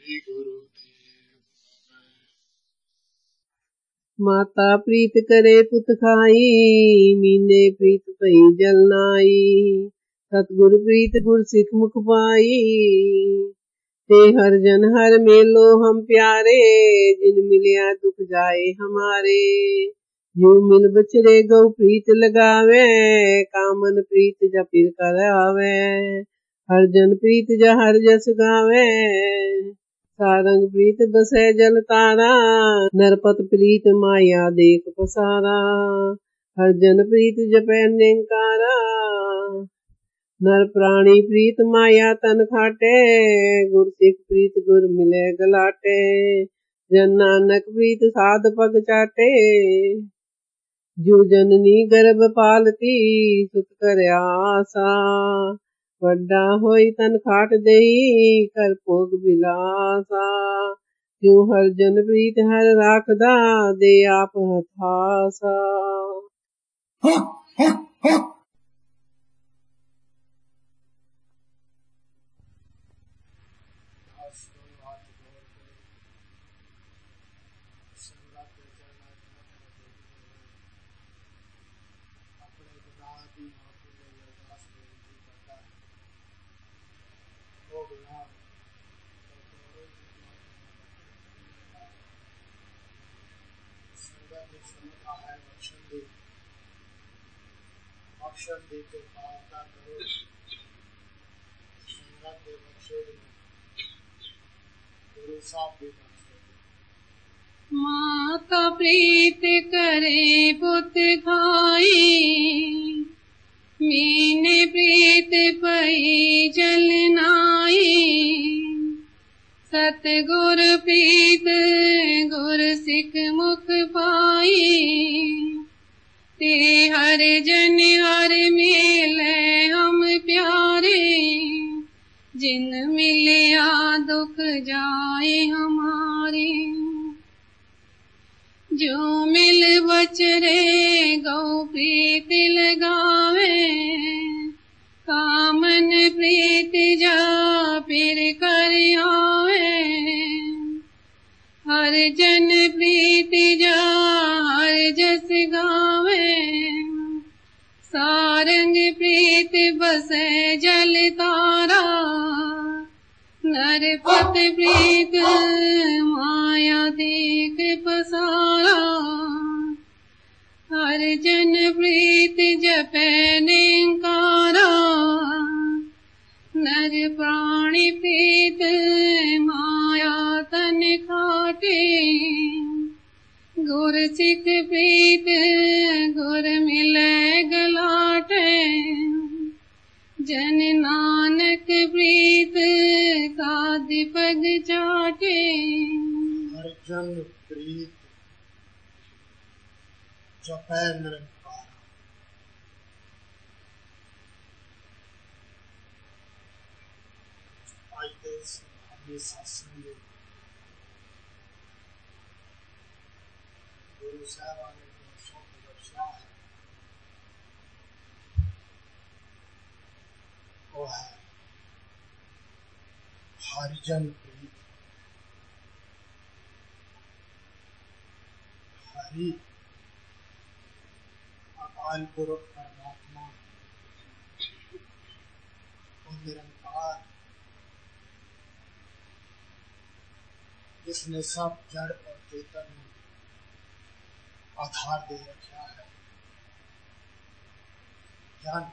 माता प्रीत करे पुत खाई, मीने प्रीत पई जल नाई। सतगुर प्रीत गुर सिख मुख पाई, ते हर जन हर मेलो हम प्यारे। जिन मिलिया दुख जाए हमारे, यूं मिल बचरे गौ प्रीत लगावे। कामन प्रीत जा पिर कर आवे, हर जन प्रीत जा हर जस गावे। सारंग प्रीत बसे जल तारा, नरपत प्रीत माया देख पसारा। हर जन प्रीत जपे निंकारा, नर प्राणी प्रीत माया तन खाटे। गुर सिख प्रीत गुर मिले गलाटे, जन नानक प्रीत साध पग चाटे। जो जननी गर्भ पालती, सुत कर आसा। वड्डा होई तन खाट देई, कर भोग बिलासा। क्यों हर जन प्रीत हर राखदा, दे आप हथासा। माता प्रीत करे पुत खाई, मीने प्रीत पई जल नाई। सतगुर प्रीत गुर सिख मुख पाई, ते हर जन हर मिले हम प्यारे। जिन मिलिया दुख जाए हमारे, जो मिल बचरे गौ प्रीत लगावे। कामन प्रीत जा पिर कर आवे, हर जन प्रीत जा हर जस गावे। सारंग प्रीत बसे जल तारा, नरपत प्रीत माया देख पसारा। हर जन प्रीत जपे निंकारा, नर प्राणी प्रीत माया तन खाटे। गुर सिख प्रीत गुर मिले गलाटे, जन नानक प्रीत साध पग चाटे। हर जन प्रीत जपै निरंकार, आज देश हमेशा संगे गुरु साहब ने दोस्तों को बख्शा है, वो है हरिजन प्रीत। हरि अकाल पुरख परमात्मा और निरंकार, जिसने सब जड़ और चेतन में आधार दे रखा है। ज्ञान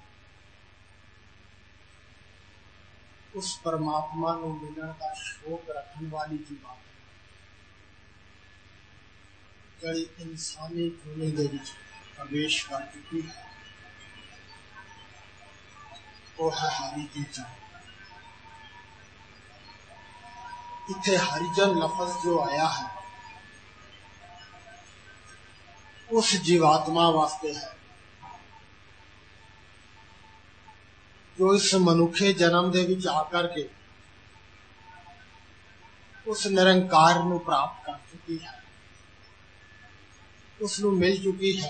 उस परमात्मा को मिलने का शौक रखने वाली जी बात है, जड़ी इंसानी होने दे प्रवेश कर चुकी है। वो है हरि की जान। इथे हरिजन लफ्ज जो आया है, उस जीवात्मा वास्ते है जो इस मनुखे जन्म दे विच आकर के उस निरंकार नू प्राप्त कर चुकी है, उसनू मिल चुकी है,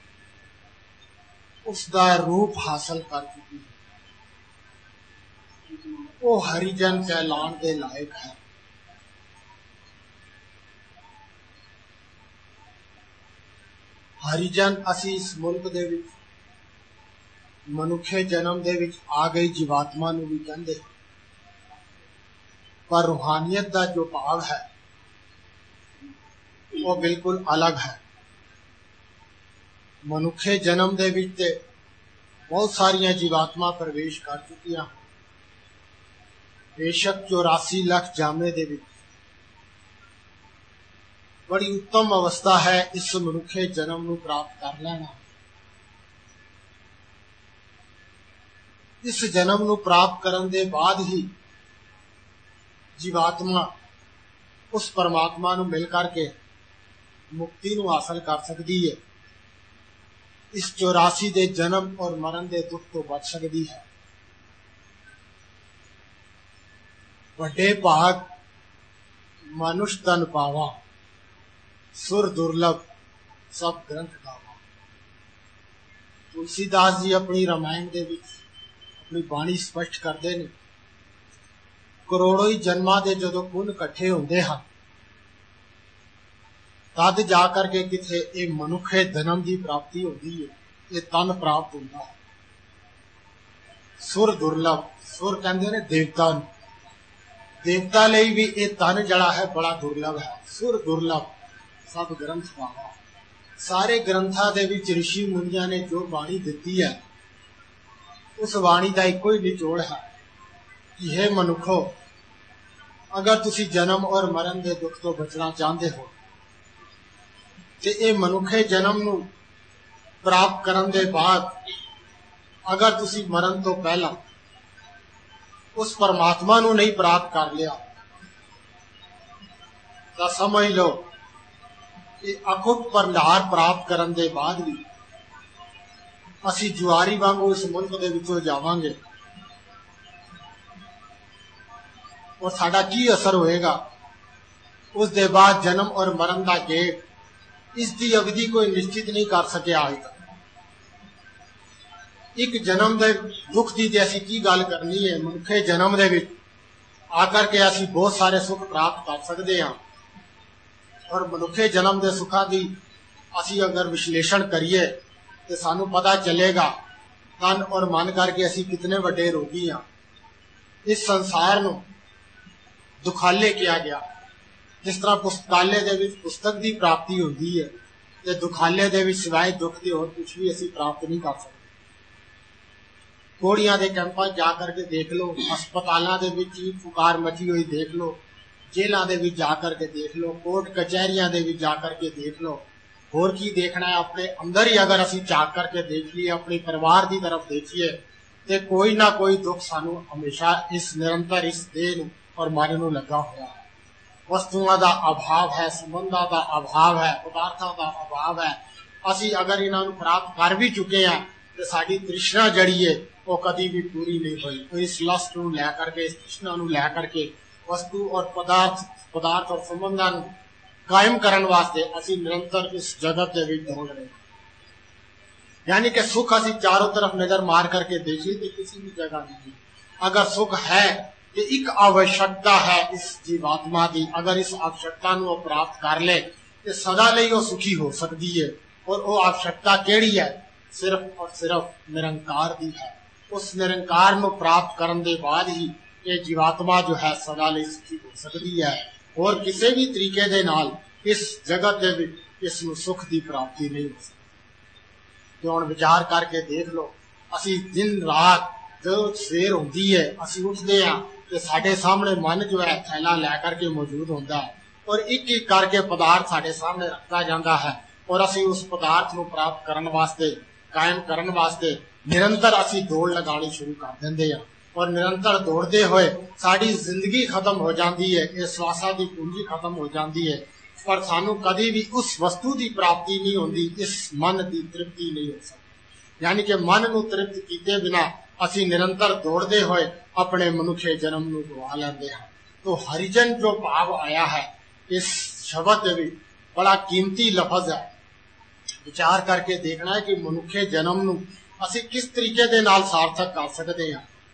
उसका रूप हासिल कर चुकी है। ਉਹ ਹਰੀਜਨ ਕਹਿਲਾਣ ਦੇ ਲਾਇਕ ਹੈ। ਹਰੀਜਨ ਅਸੀਂ ਇਸ ਮੁਲਕ ਦੇ ਵਿੱਚ ਮਨੁੱਖੇ ਜਨਮ ਦੇ ਵਿੱਚ ਆ ਗਈ ਜੀਵਾਤਮਾ ਨੂੰ ਵੀ ਕਹਿੰਦੇ, ਪਰ ਰੂਹਾਨੀਅਤ ਦਾ ਜੋ ਭਾਵ ਹੈ ਉਹ ਬਿਲਕੁਲ ਅਲੱਗ ਹੈ। ਮਨੁੱਖੇ ਜਨਮ ਦੇ ਵਿੱਚ ਤੇ ਬਹੁਤ ਸਾਰੀਆਂ ਜੀਵਾਤਮਾ ਪ੍ਰਵੇਸ਼ ਕਰ ਚੁੱਕੀਆਂ। ਬੇਸ਼ੱਕ 84 ਲੱਖ ਜਾਮੇ ਦੇ ਵਿੱਚ ਬੜੀ ਉੱਤਮ ਅਵਸਥਾ ਹੈ ਇਸ ਮਨੁੱਖੇ ਜਨਮ ਨੂੰ ਪ੍ਰਾਪਤ ਕਰ ਲੈਣਾ। ਇਸ ਜਨਮ ਨੂੰ ਪ੍ਰਾਪਤ ਕਰਨ ਦੇ ਬਾਅਦ ਹੀ ਜੀਵਾਤਮਾ ਉਸ ਪਰਮਾਤਮਾ ਨੂੰ ਮਿਲ ਕਰਕੇ ਮੁਕਤੀ ਨੂੰ ਹਾਸਲ ਕਰ ਸਕਦੀ ਹੈ। ਇਸ 84 ਦੇ ਜਨਮ ਔਰ ਮਰਨ ਦੇ ਦੁੱਖ ਤੋਂ ਬਚ ਸਕਦੀ ਹੈ। ਵੱਡੇ ਭਾਗ ਮਨੁਸ਼ ਤਨ ਪਾਵਾ, ਸੁਰ ਦੁਰਲਭ ਸਭ ਗ੍ਰੰਥ ਗਾਵਾ। ਤੁਲਸੀਦਾਸ ਜੀ ਆਪਣੀ ਰਾਮਾਇਣ ਦੇ ਵਿੱਚ ਆਪਣੀ ਬਾਣੀ ਸਪਸ਼ਟ ਕਰਦੇ ਨੇ, ਕਰੋੜੋਂ ਹੀ ਜਨਮਾਂ ਦੇ ਜਦੋਂ ਪੁੰਨ ਇਕੱਠੇ ਹੁੰਦੇ ਹਨ ਤਦ ਜਾ ਕਰਕੇ ਕਿਥੇ ਇਹ ਮਨੁੱਖੇ ਜਨਮ ਦੀ ਪ੍ਰਾਪਤੀ ਹੁੰਦੀ ਹੈ, ਇਹ ਤਨ ਪ੍ਰਾਪਤ ਹੁੰਦਾ ਹੈ। ਸੁਰ ਦੁਰਲਭ, ਸੁਰ ਕਹਿੰਦੇ ਨੇ ਦੇਵਤਾ ਨੂੰ, ਦੇਵਤਾ ਲਈ ਵੀ ਇਹ ਤਨ ਜਿਹੜਾ ਹੈ ਬੜਾ ਦੁਰਲਭ ਹੈ। ਸੁਰ ਦੁਰਲਭ ਸਭ ਗ੍ਰੰਥ ਗਾਵਾ। ਸਾਰੇ ਗ੍ਰੰਥਾਂ ਦੇ ਵਿੱਚ ਰਿਸ਼ੀ ਮੁਨੀਆਂ ਨੇ ਜੋ ਬਾਣੀ ਦਿੱਤੀ ਹੈ ਉਸ ਬਾਣੀ ਦਾ ਇੱਕੋ ਹੀ ਨਿਚੋੜ ਹੈ ਕਿ हे ਮਨੁੱਖੋ, ਅਗਰ ਤੁਸੀਂ ਜਨਮ ਔਰ ਮਰਨ ਦੇ ਦੁੱਖ ਤੋਂ ਬਚਣਾ ਚਾਹੁੰਦੇ ਹੋ ਤੇ ਇਹ ਮਨੁੱਖੇ ਜਨਮ ਨੂੰ ਪ੍ਰਾਪਤ ਕਰਨ ਦੇ ਬਾਅਦ ਅਗਰ ਤੁਸੀਂ ਮਰਨ ਤੋਂ ਪਹਿਲਾਂ ਉਸ ਪਰਮਾਤਮਾ ਨੂੰ ਨਹੀਂ ਪ੍ਰਾਪਤ ਕਰ ਲਿਆ ਤਾਂ ਸਮਝ ਲਓ ਇਹ ਅਖੁੱਟ ਭੰਡਾਰ ਪ੍ਰਾਪਤ ਕਰਨ ਦੇ ਬਾਅਦ ਵੀ ਅਸੀਂ ਜੁਆਰੀ ਵਾਂਗੂ ਇਸ ਮੁਲਕ ਦੇ ਵਿੱਚੋਂ ਜਾਵਾਂਗੇ ਔਰ ਸਾਡਾ ਕੀ ਅਸਰ ਹੋਏਗਾ। ਉਸ ਦੇ ਬਾਅਦ ਜਨਮ ਔਰ ਮਰਨ ਦਾ ਗੇਟ, ਇਸ ਦੀ ਅਵਧੀ ਕੋਈ ਨਿਸ਼ਚਿਤ ਨਹੀਂ ਕਰ ਸਕਿਆ ਅੱਜ ਤੱਕ। ਇੱਕ ਜਨਮ ਦੇ ਦੁੱਖ ਦੀ ਤੇ ਅਸੀਂ ਕੀ ਗੱਲ ਕਰਨੀ ਹੈ। ਮਨੁੱਖੇ ਜਨਮ ਦੇ ਵਿੱਚ ਆ ਕਰਕੇ ਅਸੀਂ ਬਹੁਤ ਸਾਰੇ ਸੁੱਖ ਪ੍ਰਾਪਤ ਕਰ ਸਕਦੇ ਹਾਂ ਔਰ ਮਨੁੱਖੇ ਜਨਮ ਦੇ ਸੁੱਖਾਂ ਦੀ ਅਸੀਂ ਅਗਰ ਵਿਸ਼ਲੇਸ਼ਣ ਕਰੀਏ ਤੇ ਸਾਨੂੰ ਪਤਾ ਚੱਲੇਗਾ ਤਨ ਔਰ ਮਨ ਕਰਕੇ ਅਸੀਂ ਕਿਤਨੇ ਵੱਡੇ ਰੋਗੀ ਹਾਂ। ਇਸ ਸੰਸਾਰ ਨੂੰ ਦੁਖਾਲੇ ਕਿਹਾ ਗਿਆ। ਜਿਸ ਤਰ੍ਹਾਂ ਪੁਸਤਕਾਲੇ ਦੇ ਵਿੱਚ ਪੁਸਤਕ ਦੀ ਪ੍ਰਾਪਤੀ ਹੁੰਦੀ ਹੈ ਤੇ ਦੁਖਾਲੇ ਦੇ ਵਿੱਚ ਸਿਵਾਏ ਦੁੱਖ ਦੇ ਹੋਰ ਕੁਝ ਵੀ ਅਸੀਂ ਪ੍ਰਾਪਤ ਨਹੀਂ ਕਰ ਸਕਦੇ। ਕੋੜੀਆਂ ਦੇ ਕੈਂਪਾਂ ਜਾ ਕਰਕੇ ਦੇਖ ਲਓ, ਹਸਪਤਾਲਾਂ ਦੇ ਵਿੱਚ ਹੀ ਫੁਕਾਰ ਮਚੀ ਹੋਈ ਦੇਖ ਲਓ, ਜੇਲ੍ਹਾਂ ਦੇ ਵਿੱਚ ਜਾ ਕਰਕੇ ਦੇਖ ਲਓ, ਕੋਰਟ ਕਚਹਿਰੀਆਂ ਦੇ ਵਿੱਚ ਜਾ ਕਰਕੇ ਦੇਖ ਲਓ। ਹੋਰ ਕੀ ਦੇਖਣਾ ਹੈ। ਆਪਣੇ ਅੰਦਰ ਹੀ ਅਗਰ ਅਸੀਂ ਝਾਕ ਕਰਕੇ ਦੇਖ ਲਈਏ, ਆਪਣੇ ਪਰਿਵਾਰ ਦੀ ਤਰਫ ਦੇਖੀਏ ਤੇ ਕੋਈ ਨਾ ਕੋਈ ਦੁੱਖ ਸਾਨੂੰ ਹਮੇਸ਼ਾ ਇਸ ਨਿਰੰਤਰ ਇਸ ਦੇਹ ਨੂੰ ਔਰ ਮਨ ਨੂੰ ਲੱਗਾ ਹੋਇਆ ਹੈ। ਵਸਤੂਆਂ ਦਾ ਅਭਾਵ ਹੈ, ਸੰਬੰਧਾਂ ਦਾ ਅਭਾਵ ਹੈ, ਪਦਾਰਥਾਂ ਦਾ ਅਭਾਵ ਹੈ। ਅਸੀਂ ਅਗਰ ਇਹਨਾਂ ਨੂੰ ਪ੍ਰਾਪਤ ਕਰ ਵੀ ਚੁੱਕੇ ਹਾਂ ਤੇ ਸਾਡੀ ਤ੍ਰਿਸ਼ਨਾ ਜਿਹੜੀ ਹੈ ਉਹ ਕਦੀ ਵੀ ਪੂਰੀ ਨਹੀਂ ਹੋਈ। ਇਸ ਲਸਟ ਨੂੰ ਲੈ ਕਰਕੇ, ਇਸ ਤ੍ਰਿਸ਼ਨਾ ਨੂੰ ਲੈ ਕਰਕੇ ਵਸਤੂ ਔਰ ਪਦਾਰਥ ਔਰ ਸੰਬੰਧਾਂ ਨੂੰ ਕਾਇਮ ਕਰਨ ਵਾਸਤੇ ਅਸੀਂ ਨਿਰੰਤਰ ਇਸ ਜਗਤ ਦੇ ਵਿੱਚ ਦੌੜ ਰਹੇ ਹਾਂ। यानी कि सुख असी चारों तरफ नजर मार करके देखिए तो किसी भी जगह नहीं। अगर सुख है तो एक आवश्यकता है इस जीवात्मा की, अगर इस आवश्यकता को प्राप्त कर ले तो सदा ਲਈ ਉਹ सुखी हो सकती है। और वो आवश्यकता केड़ी है? सिर्फ और सिर्फ निरंकार की है। उस निरंकार को प्राप्त करने के बाद ही ये जीवात्मा जो है सदा ਲਈ सुखी हो सकती है। और किसी भी तरीके दे नाल इस जगत दे विच इस नूं सुख की प्राप्ति नहीं हो सकती। तो हुण विचार करके देख लो, असी दिन रात जो सवेर होंदी है असी उठते हैं तो साडे सामने मन जो है थैला लै करके मौजूद होता है और एक एक करके पदार्थ साडे सामने रखता जाता है और असी उस पदार्थ को प्राप्त करने वास्ते, कायम करने वास्ते निरंतर असी दौड़ लगानी शुरू कर देंगे हैं। और निरंतर दौड़ते हुए साड़ी जिंदगी खत्म हो जाती है, इस श्वासा की पूंजी खत्म हो जाती है, पर सानू कभी भी उस वस्तु की प्राप्ति नहीं होती, इस मन की तृप्ति नहीं हो सकती। यानी कि मन को तृप्त किए बिना असी निरंतर दौड़ते हुए अपने मनुष्य जन्म को गवा लेंगे हैं। तो हरिजन जो भाव आया है इस शब्द भी बड़ा कीमती लफज है। विचार करके देखना है कि मनुष्य जन्म को असी किस तरीके दे नाल सार्थक कर सकते हैं।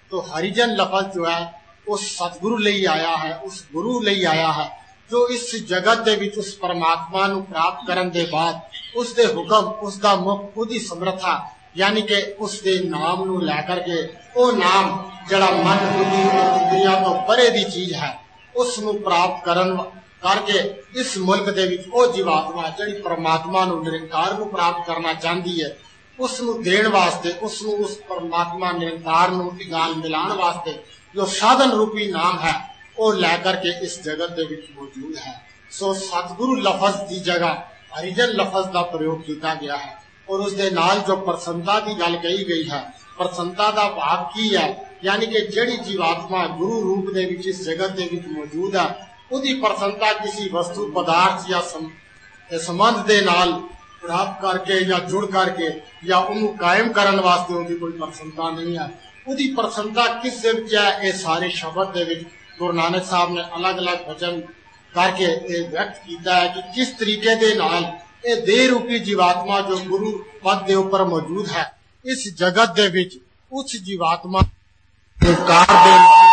तो हरिजन लफज जो है उस सतगुरु ਲਈ आया है, उस गुरु ਲਈ आया है जो इस जगत ਦੇ ਵਿੱਚ उस परमात्मा ਨੂੰ प्राप्त ਕਰਨ ਦੇ ਬਾਅਦ ਉਸ ਦੇ ਹੁਕਮ, ਉਸ ਦਾ ਮੁਖ, ਉਹਦੀ ਸਮਰੱਥਾ यानी कि उसके नाम नूं लै करके वो नाम जड़ा मन बुद्धि इंद्रियां तो परे दी चीज है उस नूं प्राप्त करके इस मुल्क दे विच वो जीवात्मा जड़ी परमात्मा नूं निरंकार नूं प्राप्त करना चाहती है उस नूं देण वास्ते उस परमात्मा निरंकार नूं नाल मिलाण वास्ते जो साधन रूपी नाम है वो लै करके इस जगत दे विच मौजूद है। सो सतगुरु लफज की जगह हरिजन लफज का प्रयोग किया गया है और उसके नाल जो प्रसन्नता की गल कही गई है, प्रसन्नता का भाव की है यानी कि जड़ी जीवात्मा गुरु रूप दे विच इस जगत दे विच मौजूद है उसकी प्रसन्नता किसी वस्तु पदार्थ या संबंध दे नाल प्राप्त करके या जुड़ करके या उन्हें कायम करने वास्ते उनकी कोई प्रसन्नता नहीं है। उसकी प्रसन्नता किस दे विच है, ये सारे शब्द दे विच गुरु नानक साहब ने अलग अलग वचन करके व्यक्त किया है कि किस तरीके दे नाल ये देह रूपी जीवात्मा जो गुरु पद के उपर मौजूद है इस जगत दे विच उस जीवात्मा निरंकार दे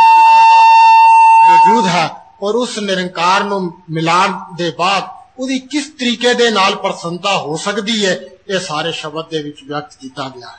मौजूद है और उस निरंकार नूं मिलान दे बाद उदी किस तरीके दे नाल प्रसन्नता हो सकती है ये सारे शब्द दे विच व्यक्त किया गया है।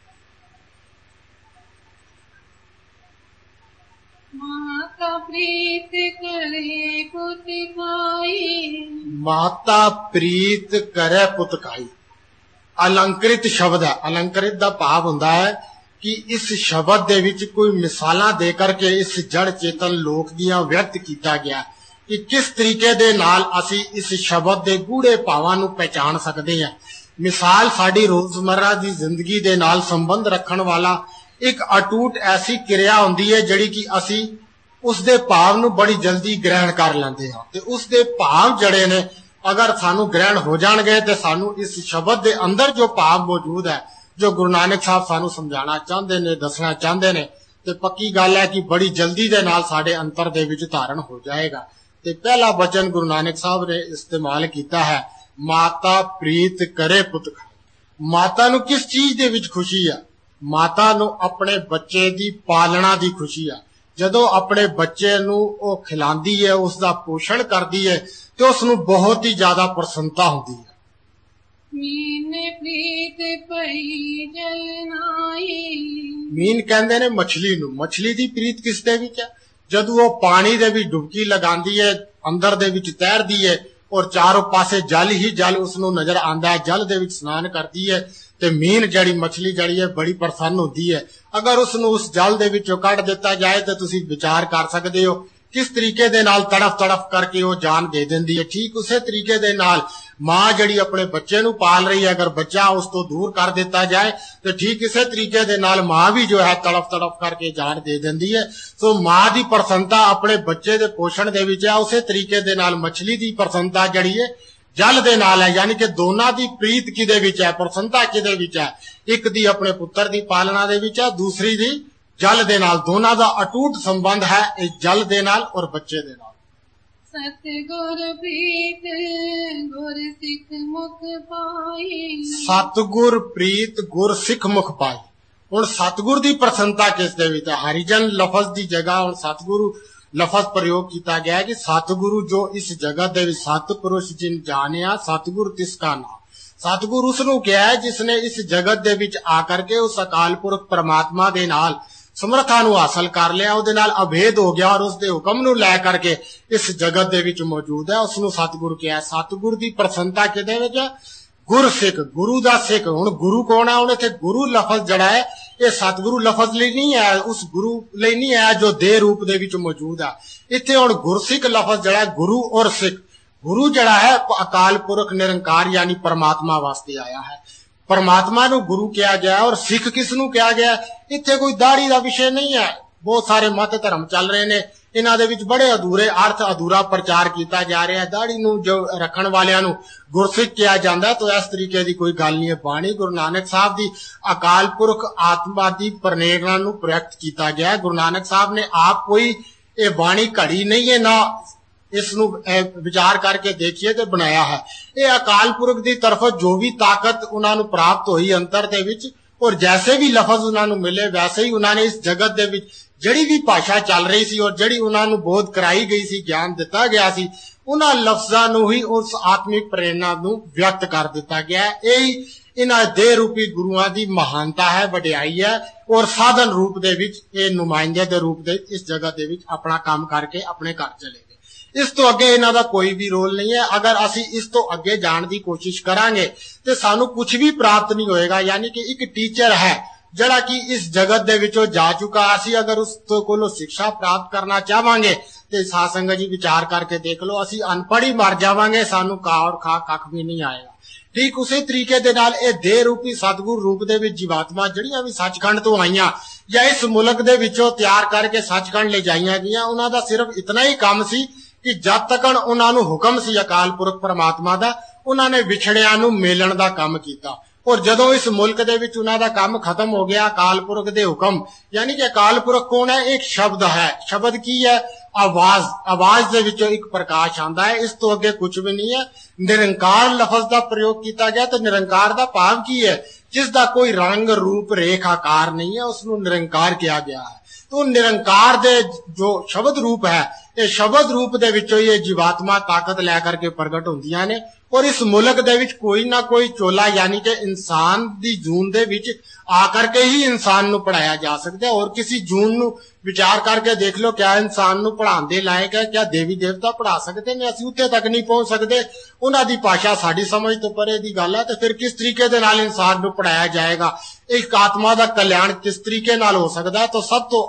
माता प्रीत करे पुत खाई, माता प्रीत करे पुत खाई अलंकृत शब्द है। अलंकृत का भाव हुंदा है कि इस शब्द दे विच कोई मिसालां दे करके इस जड़ चेतन लोक दियां व्यक्त किया गया कि किस तरीके दे नाल असी इस शब्द दे गूढ़े भावां नूं पहचान सकते हैं। मिसाल साडी रोजमर्रा दी जिंदगी दे नाल संबंध रखण वाला एक अटूट ऐसी क्रिया हुंदी है जिहड़ी कि असी उसदे भाव नूं बड़ी जल्दी ग्रहण कर लैंदे हां ते उसदे भाव जड़े ने अगर सानू ग्रहण हो जाणगे ते सानू इस शब्द दे अंदर जो भाव मौजूद है जो गुरु नानक साहब सानू समझाना चाहते ने दसना चाहते ने ते पक्की गल है कि बड़ी जल्दी दे नाल साडे अंतर दे विच धारण हो जाएगा। ते पहला वचन गुरु नानक साहब ने इस्तेमाल किया है माता प्रीत करे पुत खाए। माता नू किस चीज दे विच खुशी है? माता नू अपने बच्चे दी पालना दी खुशी है। जदों अपने बच्चे नू ओ खिलांदी है उसका पोषण करदी है तो उसनू बहुत ही ज्यादा प्रसन्नता होती है। मीन प्रीत पई जलनाई, मीन कहंदे ने मछली नू। मछली दी प्रीत किस दे विच है? जदों वो पानी दे विच डुबकी लगांदी है अंदर दे विच तैरदी है और चारों पासे जल ही जल उसनू नजर आंदा है, जल दे विच स्नान करदी है ते मीन जड़ी मछली जड़ी है बड़ी प्रसन्न होती है। अगर उसनू उस जल दे विचों कढ दिता जाए तो तुसी विचार कर सकते हो किस तरीके दे नाल तड़फ तड़फ करके वो जान दे देंदी है। ठीक उसे तरीके दे नाल मां जड़ी अपने बच्चे नू पाल रही है अगर बच्चा उस तो दूर कर दिता जाए तो ठीक इसे तरीके दे नाल मां भी जो है तड़फ तड़फ करके जान दे देंदी है। सो मां दी प्रसन्नता अपने बच्चे दे पोषण दे विच है, उसे तरीके दे नाल मछली दी प्रसन्नता जड़ी है जल दे नाल है। यानी कि दोनों दी प्रीत किदे विच है, प्रसन्नता किदे विच है? एक दी अपने पुत्र दी पालना दे विच है, दूसरी दी जल दे नाल। दोनों दा अटूट संबंध है इस जल दे नाल और बच्चे दे नाल। सतगुर प्रीत गुर सिख मुख पाई, सतगुर प्रीत गुर सिख मुख पाई। हुण सतगुर दी प्रसन्नता किस दे विच है? हरिजन लफज दी जगह हुण सतगुरु लफज प्रयोग किया गया है कि सतगुरु जो इस जगत दे विच सतपुरुष जिन जानिया सतगुरु तिसका नाम। सतगुरु उसनू क्या है जिसने इस जगत दे विच आकर के उस अकाल पुरख परमात्मा दे नाल समर्था नू हासिल कर लिया, उहदे नाल अभेद हो गया और उसके हुक्म नू लै करके इस जगत दे विच मौजूद है, उसनू सतगुरु क्या है। सतगुरु दी प्रसन्नता किहदे विच है? गुर सिख, गुरु दा सिख। हुण गुरु कौन है? हुण इत्थे गुरु लफज जड़ा है ये सतगुरु लफज लई नहीं है, उस गुरु लई नहीं है जो देह रूप दे विच मौजूद है। इत्थे हुण गुरसिख लफज जड़ा है गुरु और सिख। गुरु जड़ा है अकाल पुरख निरंकार यानी परमात्मा वास्ते आया है, परमात्मा नू गुरु कहा गया और सिख किस नू कहा गया? इत्थे कोई दाढ़ी का विषय नहीं है। बहुत सारे मत धर्म चल रहे ने, इन्हां दे विच बड़े अधूरे अर्थ अधूरा प्रचार किया जा रहा है। दाढ़ी नू जो रखण वालियां नू गुरसिख कहा जाता है तो इस तरीके की कोई गल नहीं है। बाणी गुरु नानक साहब दी अकाल पुरख आत्मा दी प्रेरणा नू प्रगट किया गया है। गुरु नानक साहब ने आप कोई ये बाणी घड़ी नहीं है ना इसनू विचार करके देखिए तो बनाया है। ये अकाल पुरख की तरफ जो भी ताकत उन्होंने प्राप्त हुई अंतर दे विच ਔਰ ਜੈਸੇ ਵੀ ਲਫ਼ਜ਼ ਉਹਨਾਂ ਨੂੰ ਮਿਲੇ ਵੈਸੇ ਹੀ ਉਹਨਾਂ ਨੇ ਇਸ ਜਗਤ ਦੇ ਵਿੱਚ ਜਿਹੜੀ ਵੀ ਭਾਸ਼ਾ ਚੱਲ ਰਹੀ ਸੀ ਔਰ ਜਿਹੜੀ ਉਹਨਾਂ ਨੂੰ ਬੋਧ ਕਰਾਈ ਗਈ ਸੀ, ਗਿਆਨ ਦਿੱਤਾ ਗਿਆ ਸੀ, ਉਹਨਾਂ ਲਫ਼ਜ਼ਾਂ ਨੂੰ ਹੀ ਉਸ ਆਤਮਿਕ ਪ੍ਰੇਰਨਾ ਨੂੰ ਵਿਅਕਤ ਕਰ ਦਿੱਤਾ ਗਿਆ। ਇਹ ਇਹਨਾਂ ਦੇਹ ਰੂਪੀ ਗੁਰੂਆਂ ਦੀ ਮਹਾਨਤਾ ਹੈ, ਵਡਿਆਈ ਹੈ, ਔਰ ਸਾਧਨ ਰੂਪ ਦੇ ਵਿੱਚ ਇਹ ਨੁਮਾਇੰਦੇ ਦੇ ਰੂਪ ਦੇ ਇਸ ਜਗ੍ਹਾ ਦੇ ਵਿੱਚ ਆਪਣਾ ਕੰਮ ਕਰਕੇ ਆਪਣੇ ਘਰ ਚਲੇ ਗਏ। ਇਸ ਤੋਂ ਅੱਗੇ ਇਹਨਾਂ ਦਾ ਕੋਈ ਵੀ ਰੋਲ ਨਹੀਂ ਹੈ। ਅਗਰ ਅਸੀਂ ਇਸ ਤੋਂ ਅੱਗੇ ਜਾਣ ਦੀ ਕੋਸ਼ਿਸ਼ ਕਰਾਂਗੇ ਤੇ ਸਾਨੂੰ ਕੁਝ ਵੀ ਪ੍ਰਾਪਤ ਨਹੀਂ ਹੋਏਗਾ। ਯਾਨੀ ਕਿ ਇੱਕ ਟੀਚਰ ਹੈ ਜਿਹੜਾ ਕਿ ਇਸ ਜਗਤ ਦੇ ਵਿੱਚੋਂ ਜਾ ਚੁੱਕਾ, ਅਸੀਂ ਅਗਰ ਉਸ ਤੋਂ ਕੋਲੋਂ ਸਿੱਖਿਆ ਪ੍ਰਾਪਤ ਕਰਨਾ ਚਾਹਾਂਗੇ ਤੇ ਸਾਧ ਸੰਗਤ ਜੀ ਵਿਚਾਰ ਕਰਕੇ ਦੇਖ ਲਓ, ਅਸੀਂ ਅਨਪੜ੍ਹ ਹੀ ਮਰ ਜਾਵਾਂਗੇ, ਸਾਨੂੰ ਕਾ ਔਰ ਖਾ ਕੱਖ ਵੀ ਨਹੀਂ ਆਏਗਾ। ਠੀਕ ਉਸੇ ਤਰੀਕੇ ਦੇ ਨਾਲ ਇਹ ਦੇਹ ਰੂਪੀ ਸਤਿਗੁਰ ਰੂਪ ਦੇ ਵਿੱਚ ਜੀਵਾਤਮਾ ਜਿਹੜੀਆਂ ਵੀ ਸੱਚਖੰਡ ਤੋਂ ਆਈਆਂ ਜਾਂ ਇਸ ਮੁਲਕ ਦੇ ਵਿੱਚੋਂ ਤਿਆਰ ਕਰਕੇ ਸੱਚਖੰਡ ਲੈ ਜਾਈਆਂ ਗਈਆਂ, ਉਹਨਾਂ ਦਾ ਸਿਰਫ ਇਤਨਾ ਹੀ ਕੰਮ ਸੀ ਕਿ ਜਦ ਤੱਕ ਉਹਨਾਂ ਨੂੰ ਹੁਕਮ ਸੀ ਅਕਾਲ ਪੁਰਖ ਪਰਮਾਤਮਾ ਦਾ, ਉਹਨਾਂ ਨੇ ਵਿਛੜਿਆਂ ਨੂੰ ਮੇਲਣ ਦਾ ਕੰਮ ਕੀਤਾ। ਔਰ ਜਦੋਂ ਇਸ ਮੁਲਕ ਦੇ ਵਿੱਚ ਉਹਨਾਂ ਦਾ ਕੰਮ ਖਤਮ ਹੋ ਗਿਆ ਅਕਾਲ ਪੁਰਖ ਦੇ ਹੁਕਮ, ਯਾਨੀ ਕਿ ਅਕਾਲ ਪੁਰਖ ਕੌਣ ਹੈ? ਇੱਕ ਸ਼ਬਦ ਹੈ। ਸ਼ਬਦ ਕੀ ਹੈ? ਆਵਾਜ਼। ਆਵਾਜ਼ ਦੇ ਵਿੱਚੋਂ ਇੱਕ ਪ੍ਰਕਾਸ਼ ਆਉਂਦਾ ਹੈ, ਇਸ ਤੋਂ ਅੱਗੇ ਕੁਝ ਵੀ ਨਹੀਂ ਹੈ। ਨਿਰੰਕਾਰ ਲਫ਼ਜ਼ ਦਾ ਪ੍ਰਯੋਗ ਕੀਤਾ ਗਿਆ ਤੇ ਨਿਰੰਕਾਰ ਦਾ ਭਾਵ ਕੀ ਹੈ? ਜਿਸ ਦਾ ਕੋਈ ਰੰਗ ਰੂਪ ਰੇਖ ਆਕਾਰ ਨਹੀਂ ਹੈ, ਉਸ ਨੂੰ ਨਿਰੰਕਾਰ ਕਿਹਾ ਗਿਆ ਹੈ। तो निरंकार दे जो शब्द रूप है, ये शब्द रूप दे विचों ये जीवात्मा ताकत लैकर के प्रगट होंदियां ने। और इस मुल्क दे विच कोई ना कोई चोला यानी कि इंसान दी जून दे विच आकर के ही इंसान नू पढ़ाया जा सकता है। और किसी जून नू विचार करके देख लो, क्या इंसान नू पढ़ाने दे लायक है? क्या देवी देवता पढ़ा सकते ने? असीं उत्थे तक नहीं पहुंच सकते, उन्हां दी भाषा साडी समझ तो परे दी गल है। तो फिर किस तरीके दे नाल इंसान नू पढ़ाया जाएगा? एक आत्मा दा कल्याण किस तरीके नाल हो सकता है? तो सब तो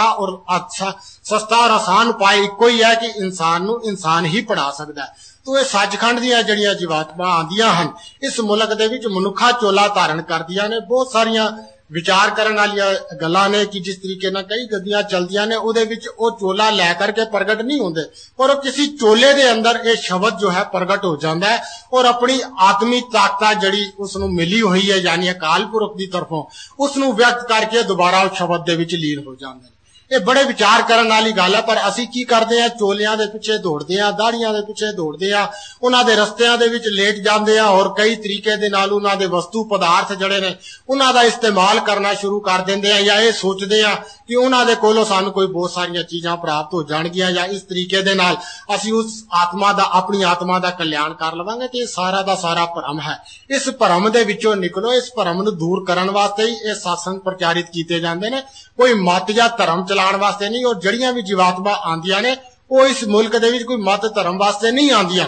अच्छा सस्ता और आसान उपाय इक्को ही है कि इंसान नू इंसान ही पढ़ा सकता है। तो ये सचखंड ਦੀਆਂ ਜਿਹੜੀਆਂ ਜੀਵਾਤਮਾ ਆਂਦੀਆਂ ਹਨ ਇਸ ਮੁਲਕ ਦੇ ਵਿੱਚ ਮਨੁੱਖਾ ਚੋਲਾ ਧਾਰਨ ਕਰਦੀਆਂ ਨੇ। ਬਹੁਤ ਸਾਰੀਆਂ ਵਿਚਾਰ ਕਰਨ ਵਾਲੀਆਂ ਗੱਲਾਂ ਨੇ ਕਿ ਜਿਸ ਤਰੀਕੇ ਨਾਲ ਕਈ ਗੱਡੀਆਂ ਚੱਲਦੀਆਂ ਨੇ ਉਹਦੇ ਵਿੱਚ ਉਹ ਚੋਲਾ ਲੈ ਕਰਕੇ ਪ੍ਰਗਟ ਨਹੀਂ ਹੁੰਦੇ, ਪਰ ਉਹ ਕਿਸੇ ਚੋਲੇ ਦੇ ਅੰਦਰ ਇਹ ਸ਼ਬਦ ਜੋ ਹੈ ਪ੍ਰਗਟ ਹੋ ਜਾਂਦਾ ਹੈ ਔਰ ਆਪਣੀ ਆਤਮੀ ਤਾਕਤ ਜਿਹੜੀ ਉਸ ਨੂੰ ਮਿਲੀ ਹੋਈ ਹੈ ਯਾਨੀ ਅਕਾਲ ਪੁਰਖ ਦੀ ਤਰਫੋਂ ਉਸ ਨੂੰ ਵਿਅਕਤ ਕਰਕੇ ਦੁਬਾਰਾ ਉਹ ਸ਼ਬਦ ਦੇ ਵਿੱਚ ਲੀਨ ਹੋ ਜਾਂਦੇ ਨੇ। ਇਹ ਬੜੇ ਵਿਚਾਰ ਕਰਨ ਵਾਲੀ ਗੱਲ ਹੈ, ਪਰ ਅਸੀਂ ਕੀ ਕਰਦੇ ਆ? ਚੋਲਿਆਂ ਦੇ ਪਿੱਛੇ ਦੌੜਦੇ ਆ, ਦਾੜੀਆਂ ਦੇ ਪਿੱਛੇ ਦੌੜਦੇ ਆ, ਉਹਨਾਂ ਦੇ ਰਸਤਿਆਂ ਦੇ ਵਿੱਚ ਲੇਟ ਜਾਂਦੇ ਆ ਔਰ ਕਈ ਤਰੀਕੇ ਦੇ ਨਾਲ ਉਹਨਾਂ ਦੇ ਵਸਤੂ ਪਦਾਰਥ ਜਿਹੜੇ ਨੇ ਉਹਨਾਂ ਦਾ ਇਸਤੇਮਾਲ ਕਰਨਾ ਸ਼ੁਰੂ ਕਰ ਦਿੰਦੇ ਆ ਜਾਂ ਇਹ ਸੋਚਦੇ ਆ ਕਿ ਉਹਨਾਂ ਦੇ ਕੋਲੋਂ ਸਾਨੂੰ ਕੋਈ ਬਹੁਤ ਸਾਰੀਆਂ ਚੀਜ਼ਾਂ ਪ੍ਰਾਪਤ ਹੋ ਜਾਣਗੀਆਂ ਜਾਂ ਇਸ ਤਰੀਕੇ ਦੇ ਨਾਲ ਅਸੀਂ ਉਸ ਆਤਮਾ ਦਾ ਆਪਣੀ ਆਤਮਾ ਦਾ ਕਲਿਆਣ ਕਰ ਲਵਾਂਗੇ। ਤੇ ਇਹ ਸਾਰਾ ਦਾ ਸਾਰਾ ਭਰਮ ਹੈ। ਇਸ ਭਰਮ ਦੇ ਵਿੱਚੋਂ ਨਿਕਲੋ। ਇਸ ਭਰਮ ਨੂੰ ਦੂਰ ਕਰਨ ਵਾਸਤੇ ਹੀ ਇਹ ਸਤਸੰਗ ਪ੍ਰਚਾਰਿਤ ਕੀਤੇ ਜਾਂਦੇ ਨੇ, ਕੋਈ ਮਤ ਜਾਂ ਧਰਮ ਚਲਾਉਣ ਵਾਸਤੇ ਨਹੀਂ। ਔਰ ਜਿਹੜੀਆਂ ਵੀ ਜੀਵਾਤਮਾ ਆਂਦੀਆਂ ਨੇ ਉਹ ਇਸ ਮੁਲਕ ਦੇ ਵਿੱਚ ਕੋਈ ਮਤ ਧਰਮ ਵਾਸਤੇ ਨਹੀਂ ਆਂਦੀਆਂ,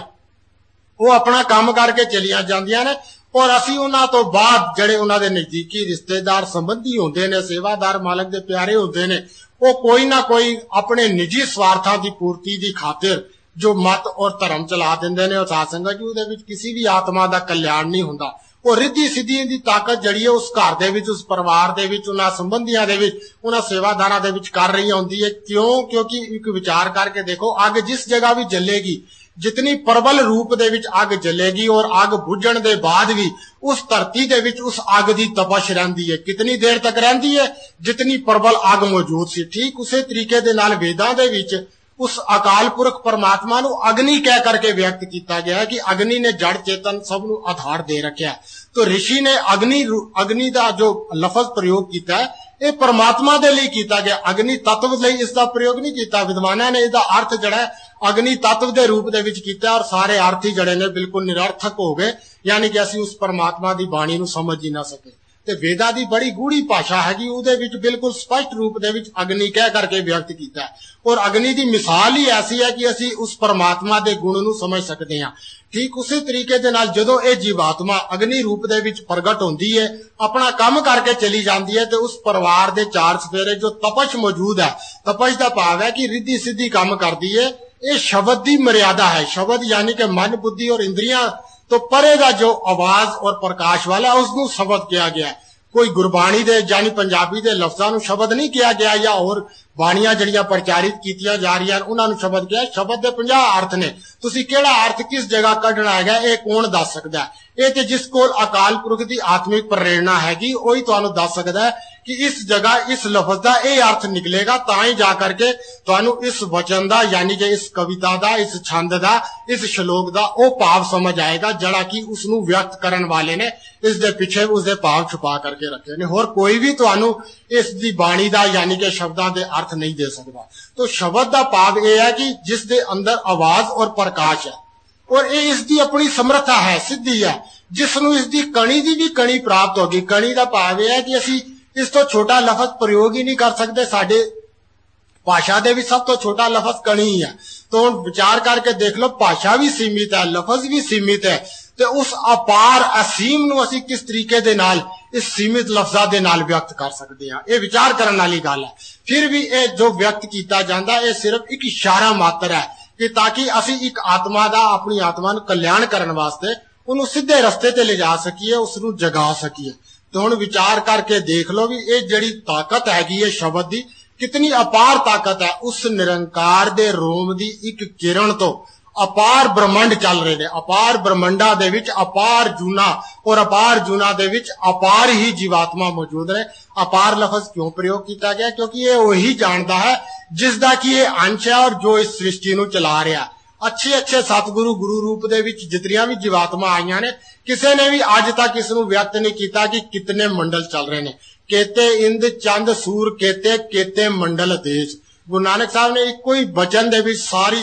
ਉਹ ਆਪਣਾ ਕੰਮ ਕਰਕੇ ਚਲੀਆਂ ਜਾਂਦੀਆਂ ਨੇ। ਔਰ ਅਸੀਂ ਉਹਨਾਂ ਤੋਂ ਬਾਅਦ ਜਿਹੜੇ ਉਹਨਾਂ ਦੇ ਨਜ਼ਦੀਕੀ ਰਿਸ਼ਤੇਦਾਰ ਸੰਬੰਧੀ ਹੁੰਦੇ ਨੇ, ਸੇਵਾਦਾਰ ਮਾਲਕ ਦੇ ਪਿਆਰੇ ਹੁੰਦੇ ਨੇ, ਉਹ ਕੋਈ ਨਾ ਕੋਈ ਆਪਣੇ ਨਿੱਜੀ ਸਵਾਰਥਾਂ ਦੀ ਪੂਰਤੀ ਦੀ ਖਾਤਰ ਜੋ ਮਤ ਔਰ ਧਰਮ ਚਲਾ ਦਿੰਦੇ ਨੇ। ਉਹ ਸਾਧ ਸੰਗਤ ਜੀ ਉਹਦੇ ਵਿੱਚ ਕਿਸੇ ਵੀ ਆਤਮਾ ਦਾ ਕਲਿਆਣ ਨਹੀਂ ਹੁੰਦਾ। ਉਹ ਰਿੱਧੀ ਸਿੱਧੀ ਦੀ ਤਾਕਤ ਜਿਹੜੀ ਹੈ ਉਸ ਘਰ ਦੇ ਵਿੱਚ, ਉਸ ਪਰਿਵਾਰ ਦੇ ਵਿੱਚ, ਉਹਨਾਂ ਸੰਬੰਧੀਆਂ ਦੇ ਵਿੱਚ, ਉਹਨਾਂ ਸੇਵਾਦਾਰਾਂ ਦੇ ਵਿੱਚ ਕਰ ਰਹੀ ਹੁੰਦੀ ਹੈ। ਕਿਉਂਕਿ ਇੱਕ ਵਿਚਾਰ ਕਰਕੇ ਦੇਖੋ, ਅੱਗ ਜਿਸ ਜਗ੍ਹਾ ਵੀ ਜਲੇਗੀ, जितनी प्रबल रूप दे विच अग जलेगी और अग बुझण दे बाद भी उस धरती दे विच उस अग दी तपश रहिंदी है। कितनी देर तक रहिंदी है? जितनी प्रबल अग मौजूद सी। ठीक उसे तरीके दे नाल वेदां दे विच उस अकाल पुरख परमात्मा नू अग्नि कह करके व्यक्त किया गया है कि अग्नि ने जड़ चेतन सब नू आधार दे रखा है। तो ऋषि ने अग्नि दा जो लफज प्रयोग किया है ये परमात्मा दे लिए किया गया, अग्नि तत्व लई इसका प्रयोग नहीं किया। विद्वानां ने इसका अर्थ जड़ा अग्नि तत्व के रूप दे विच कीता और सारे अर्थ ही जड़े ने बिल्कुल निरर्थक हो गए, यानी कि असीं उस परमात्मा की बाणी नू समझ ही ना सके। ते वेदां दी बड़ी गूढ़ी भाषा हैगी, उहदे विच बिल्कुल स्पष्ट रूप दे विच अग्नि कह करके व्यक्त कीता है। और अग्नि की मिसाल ही ऐसी है कि असीं उस परमात्मा के गुण नू समझ सकते हैं। ठीक उसी तरीके दे नाल जदों ये जीवात्मा अग्नि रूप दे विच प्रगट होंदी है, अपना काम करके चली जाती है, तो उस परिवार दे चार सफेरे जो तपश मौजूद है, तपश का भाव है कि रिद्धि सिद्धि काम करती है। ये शब्द की मर्यादा है। शब्द यानी कि मन बुद्धि और इंद्रियां तो परे का जो आवाज और प्रकाश वाला उसनू शब्द किया गया है। कोई गुरबाणी दे यानी पंजाबी दे लफ्जां नू शब्द नहीं किया गया या और बाणियां जड़ियां प्रचारित कीतियां जा रही उन्हां नू शब्द किया। शब्द दे 50 अर्थ ने, तुसीं किहड़ा अर्थ किस जगह कढना हैगा ये कौन दस सकदा है? ये ते जिस कोल अकाल पुरख की आत्मिक प्रेरणा हैगी वही तुहानू दस सकदा है कि इस जगह इस लफज का यह अर्थ निकलेगा, तां ही जा करके तुहानू इस वचन का यानी कि इस कविता का, इस छंद का, इस श्लोक का वो भाव समझ आएगा जड़ा कि उसनू व्यक्त करने वाले ने इस दे पिछे उसके भाव छुपा करके रखे ने। होर कोई भी तुहानू इस दी बाणी का यानी कि शब्दां दे अर्थ नहीं दे सकता। तो शब्द का भाव यह है कि जिस दे अंदर आवाज और प्रकाश है, और ये इसकी अपनी समर्था है, सिद्धि है, जिसनू इसकी कणी की भी कणी प्राप्त होगी। कणी का भाव यह है कि असी इस तो छोटा लफज प्रयोग ही नहीं कर सकते, साडे भाषा दे भी सब तो छोटा लफज कणी ही है। तो हुण विचार करके देख लो, भाषा भी सीमित है, लफज भी सीमित है, तो उस अपार असीम नू असी किस तरीके दे नाल इस सीमित लफ्जां दे नाल व्यक्त कर सकते हैं, ये विचार करने वाली गल है। फिर भी ये जो व्यक्त किया जाता है, सिर्फ एक इशारा मात्र है कि ताकि असी एक आत्मा का, अपनी आत्मा नू कल्याण करने वास्ते उन्होंने सीधे रस्ते ते ले जा सकीए, उसनू जगा सकीए। तो हुण विचार करके देख लो भी ये जिहड़ी ताकत हैगी है शब्द दी, कितनी अपार ताकत है। उस निरंकार दे रोम दी एक किरण तो अपार ब्रह्मंड चल रहे ने, अपार ब्रह्मंडा दे विच अपार जूना, और अपार जूना दे विच अपार ही जीवात्मा मौजूद ने। अपार लफज क्यों प्रयोग किया गया? क्योंकि ये वही जानता है जिसदा कि ये अंश है और जो इस सृष्टि नू चला रहा है। अच्छे अच्छे सतगुरु गुरु रूप दे विच जितनियां भी जीवात्मा आईयां ने, किसी ने भी अज तक इसनू व्यक्त नहीं किया कि कितने मंडल चल रहे ने। केते इंद चंद सूर केते केते मंडल देश। गुरु नानक साहब ने एक कोई वचन दे विच सारी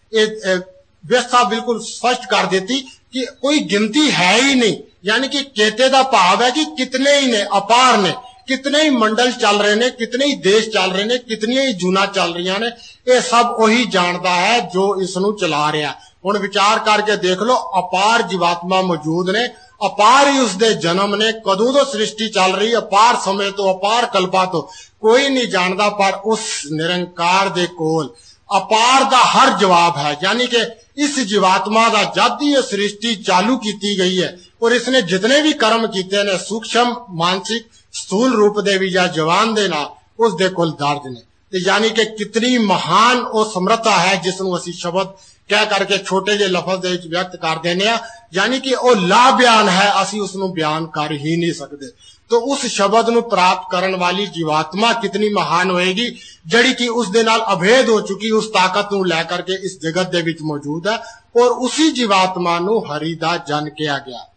व्यवस्था बिल्कुल स्पष्ट कर देती कि कोई गिनती है ही नहीं। यानी कि केते का भाव है कि कितने ही ने, अपार ने, कितने ही मंडल चल रहे ने, कितने ही देश चल रहे ने, कितनी ही जूना चल रही ने, ये सब वही जानता है जो इसनू चला रहा है। हुण विचार करके देख लो, अपार जीवात्मा मौजूद ने, अपार ही उसदे जन्म ने, कदों तो सृष्टि चल रही, अपार समय तो, अपार कल्पा तो कोई नहीं जानता, पर उस निरंकार दे कोल अपार दा हर जवाब है। यानी कि इस जीवात्मा का जब ही सृष्टि चालू की गई है और इसने जितने भी कर्म किए ने, सूक्ष्म मानसिक स्थूल रूप दे भी या जवान दे नाल, उस दे कोल दर्ज ने। ते यानी कि कितनी महान और समर्था है जिसनू असी शब्द कह करके छोटे जे लफज दे विच व्यक्त कर देने आ। यानी कि वो ला बयान है, असी उसनू बयान कर ही नहीं सकते। तो उस शब्द नू प्राप्त करने वाली जीवात्मा कितनी महान होएगी, जड़ी कि उस दे नाल अभेद हो चुकी, उस ताकत नू लैकर के इस जगत दे विच मौजूद है, और उसी जीवात्मा नू हरि दा जन कहा गया।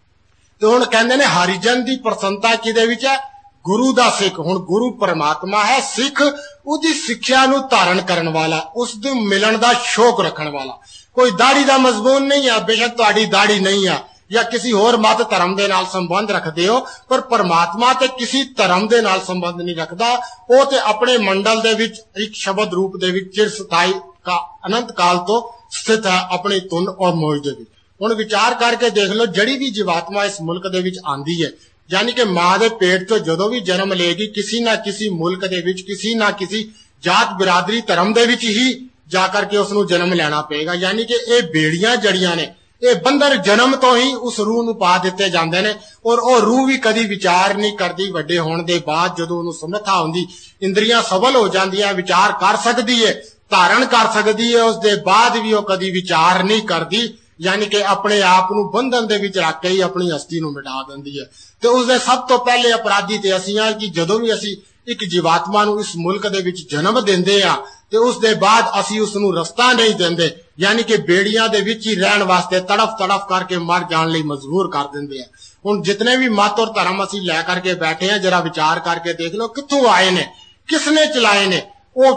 तो हुण कहंदे ने हरिजन दी प्रसन्नता किहदे विच है? गुरु दा सिख। हुण गुरु परमात्मा है, सिख उहदी सिक्ख्या नू धारण करन वाला, उस दे मिलन दा शौक रखण वाला। कोई दाढ़ी दा मजमून नहीं है, बेशक तुहाडी दाढ़ी नहीं है या किसी होर मत धर्म दे नाल संबंध रखदे हो, पर परमात्मा ते किसी धर्म दे नाल संबंध नहीं रखदा। वो ते अपने मंडल दे विच एक शब्द रूप दे विच चिर स्थाई का अनंत काल तो स्थित है अपनी धुन और मौज दे विच। हुण विचार करके देख लो, जड़ी भी जीवात्मा इस मुल्क दे विच आंदी है, यानी कि मां दे पेट चो जदों भी जन्म लेगी, किसी ना किसी मुल्क दे विच, किसी ना किसी जात बिरादरी धर्म दे विच ही जाकर के उसनू जन्म लेना पेगा। यानी कि ये बेड़ियां जड़ियां ने, ये बंधन जन्म तो ही उस रूह नू पा दिते जांदे ने, और वो रूह भी कदी विचार नहीं करती। वड्डे होने दे बाद जदों उहनू समर्था आउंदी, इंद्रियां सबल हो जांदियां, विचार कर सकदी है, धारण कर सकदी है, उस दे बाद भी वो कदी विचार नहीं करती। यानी कि अपने आप नू बंधन दे विच रख के ही अपनी हस्ती नू मिटा दिंदी है। तो उसदे सब तो पहले अपराधी ते असीं हां कि जदों भी असीं एक जीवात्मा नू इस मुल्क दे विच जन्म दिंदे आ, ते उस दे बाद असीं उसनू रस्ता नहीं दिंदे, यानी कि बेड़ियां दे विच ही रहण वास्ते तड़फ तड़फ करके मर जाण लई मजबूर कर दिंदे आ। हुण जितने भी मत और धर्म असीं लै करके बैठे हैं, जरा विचार करके देख लो कित्थों आए ने, किसने चलाए ने।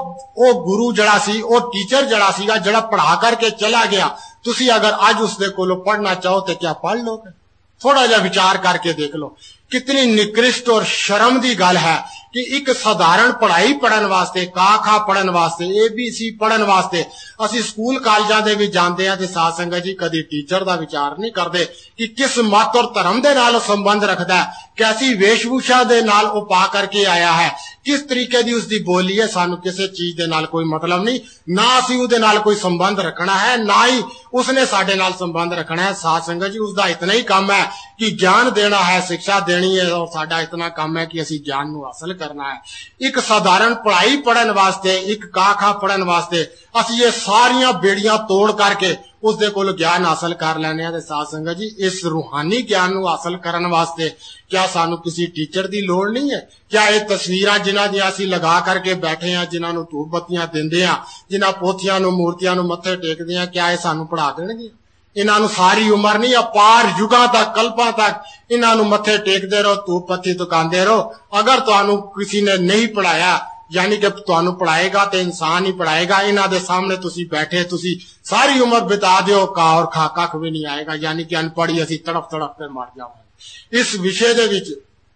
वो गुरु जड़ा सी, वो टीचर जड़ा सीगा, जड़ा पढ़ा करके चला गया, तुसी अगर आज उसदे कोलों पढ़ना चाहो तो क्या पढ़ लोगे? थोड़ा जा विचार करके देख लो, कितनी निकृष्ट और शर्म दी गल है कि एक साधारण पढ़ाई पढ़न वास्ते, का खा पढ़न वास्ते, ABC पढ़न वास्ते असी स्कूल कॉलेजां दे विच जांदे आ ते साध संगत जी कदी टीचर दा विचार नहीं करदे कि किस मत और धर्म दे नाल संबंध रखदा है, कैसी वेशभूषा दे नाल वो पा करके आया है, किस तरीके दी उसदी बोली है। सानू किसी चीज दे नाल कोई मतलब नहीं, ना असी उहदे नाल कोई संबंध रखना है, ना ही उसने साडे नाल संबंध रखना है। साध संगत जी उसदा इतना ही काम है कि ज्ञान देना है, शिक्षा देनी है, और साडा इतना काम है कि असी ज्ञान नू हासिल करना है। एक साधारण पढ़ाई पढ़न वास्ते, एक का खा पढ़न वास्ते ਅਸੀਂ ਇਹ ਸਾਰੀਆਂ ਬੇੜੀਆਂ ਤੋੜ ਕਰਕੇ ਉਸਦੇ ਕੋਲ ਗਿਆਨ ਹਾਸਲ ਕਰ ਲੈਂਦੇ ਹਾਂ। ਤੇ ਸਾਧ ਸੰਗਤ ਜੀ, ਇਸ ਰੂਹਾਨੀ ਗਿਆਨ ਨੂੰ ਹਾਸਲ ਕਰਨ ਵਾਸਤੇ ਕਿਆ ਸਾਨੂੰ ਕਿਸੇ ਟੀਚਰ ਦੀ ਲੋੜ ਨਹੀਂ ਹੈ? ਕਿਆ ਇਹ ਤਸਵੀਰਾਂ ਜਿਨ੍ਹਾਂ ਦੀਆਂ ਅਸੀਂ ਲਗਾ ਕਰਕੇ ਬੈਠੇ ਹਾਂ, ਜਿਨ੍ਹਾਂ ਨੂੰ ਧੂਪ ਬੱਤੀਆਂ ਦਿੰਦੇ ਹਾਂ, ਜਿਨ੍ਹਾਂ ਪੋਥੀਆਂ ਨੂੰ ਮੂਰਤੀਆਂ ਨੂੰ ਮੱਥੇ ਟੇਕਦੇ ਹਾਂ, ਕਿਆ ਇਹ ਸਾਨੂੰ ਪੜ੍ਹਾ ਦੇਣਗੇ? ਇਹਨਾਂ ਨੂੰ ਸਾਰੀ ਉਮਰ ਨਹੀਂ, ਅਪਾਰ ਯੁਗਾਂ ਤੱਕ, ਕਲਪਾਂ ਤੱਕ ਇਹਨਾਂ ਨੂੰ ਮੱਥੇ ਟੇਕਦੇ ਰਹੋ, ਧੂਪ ਬੱਤੀ ਦੁਕਾਨਦੇ ਰਹੋ। ਅਗਰ ਤੁਹਾਨੂੰ ਕਿਸੇ ਨੇ ਨਹੀਂ ਪੜ੍ਹਾਇਆ, ਯਾਨੀ ਕਿ ਤੁਹਾਨੂੰ ਪੜ੍ਹਾਏਗਾ ਤੇ ਇਨਸਾਨ ਹੀ ਪੜ੍ਹਾਏਗਾ। ਇਹਨਾਂ ਦੇ ਸਾਹਮਣੇ ਤੁਸੀਂ ਬੈਠੇ, ਤੁਸੀਂ ਸਾਰੀ ਉਮਰ ਬਿਤਾ ਦਿਓ, ਔਰ ਕੱਖ ਵੀ ਨਹੀਂ ਆਏਗਾ, ਯਾਨੀ ਕਿ ਅਨਪੜ੍ਹ ਅਸੀਂ ਤੜਫ ਕੇ ਮਰ ਜਾਵਾਂਗੇ। ਇਸ ਵਿਸ਼ੇ ਦੇ ਵਿੱਚ,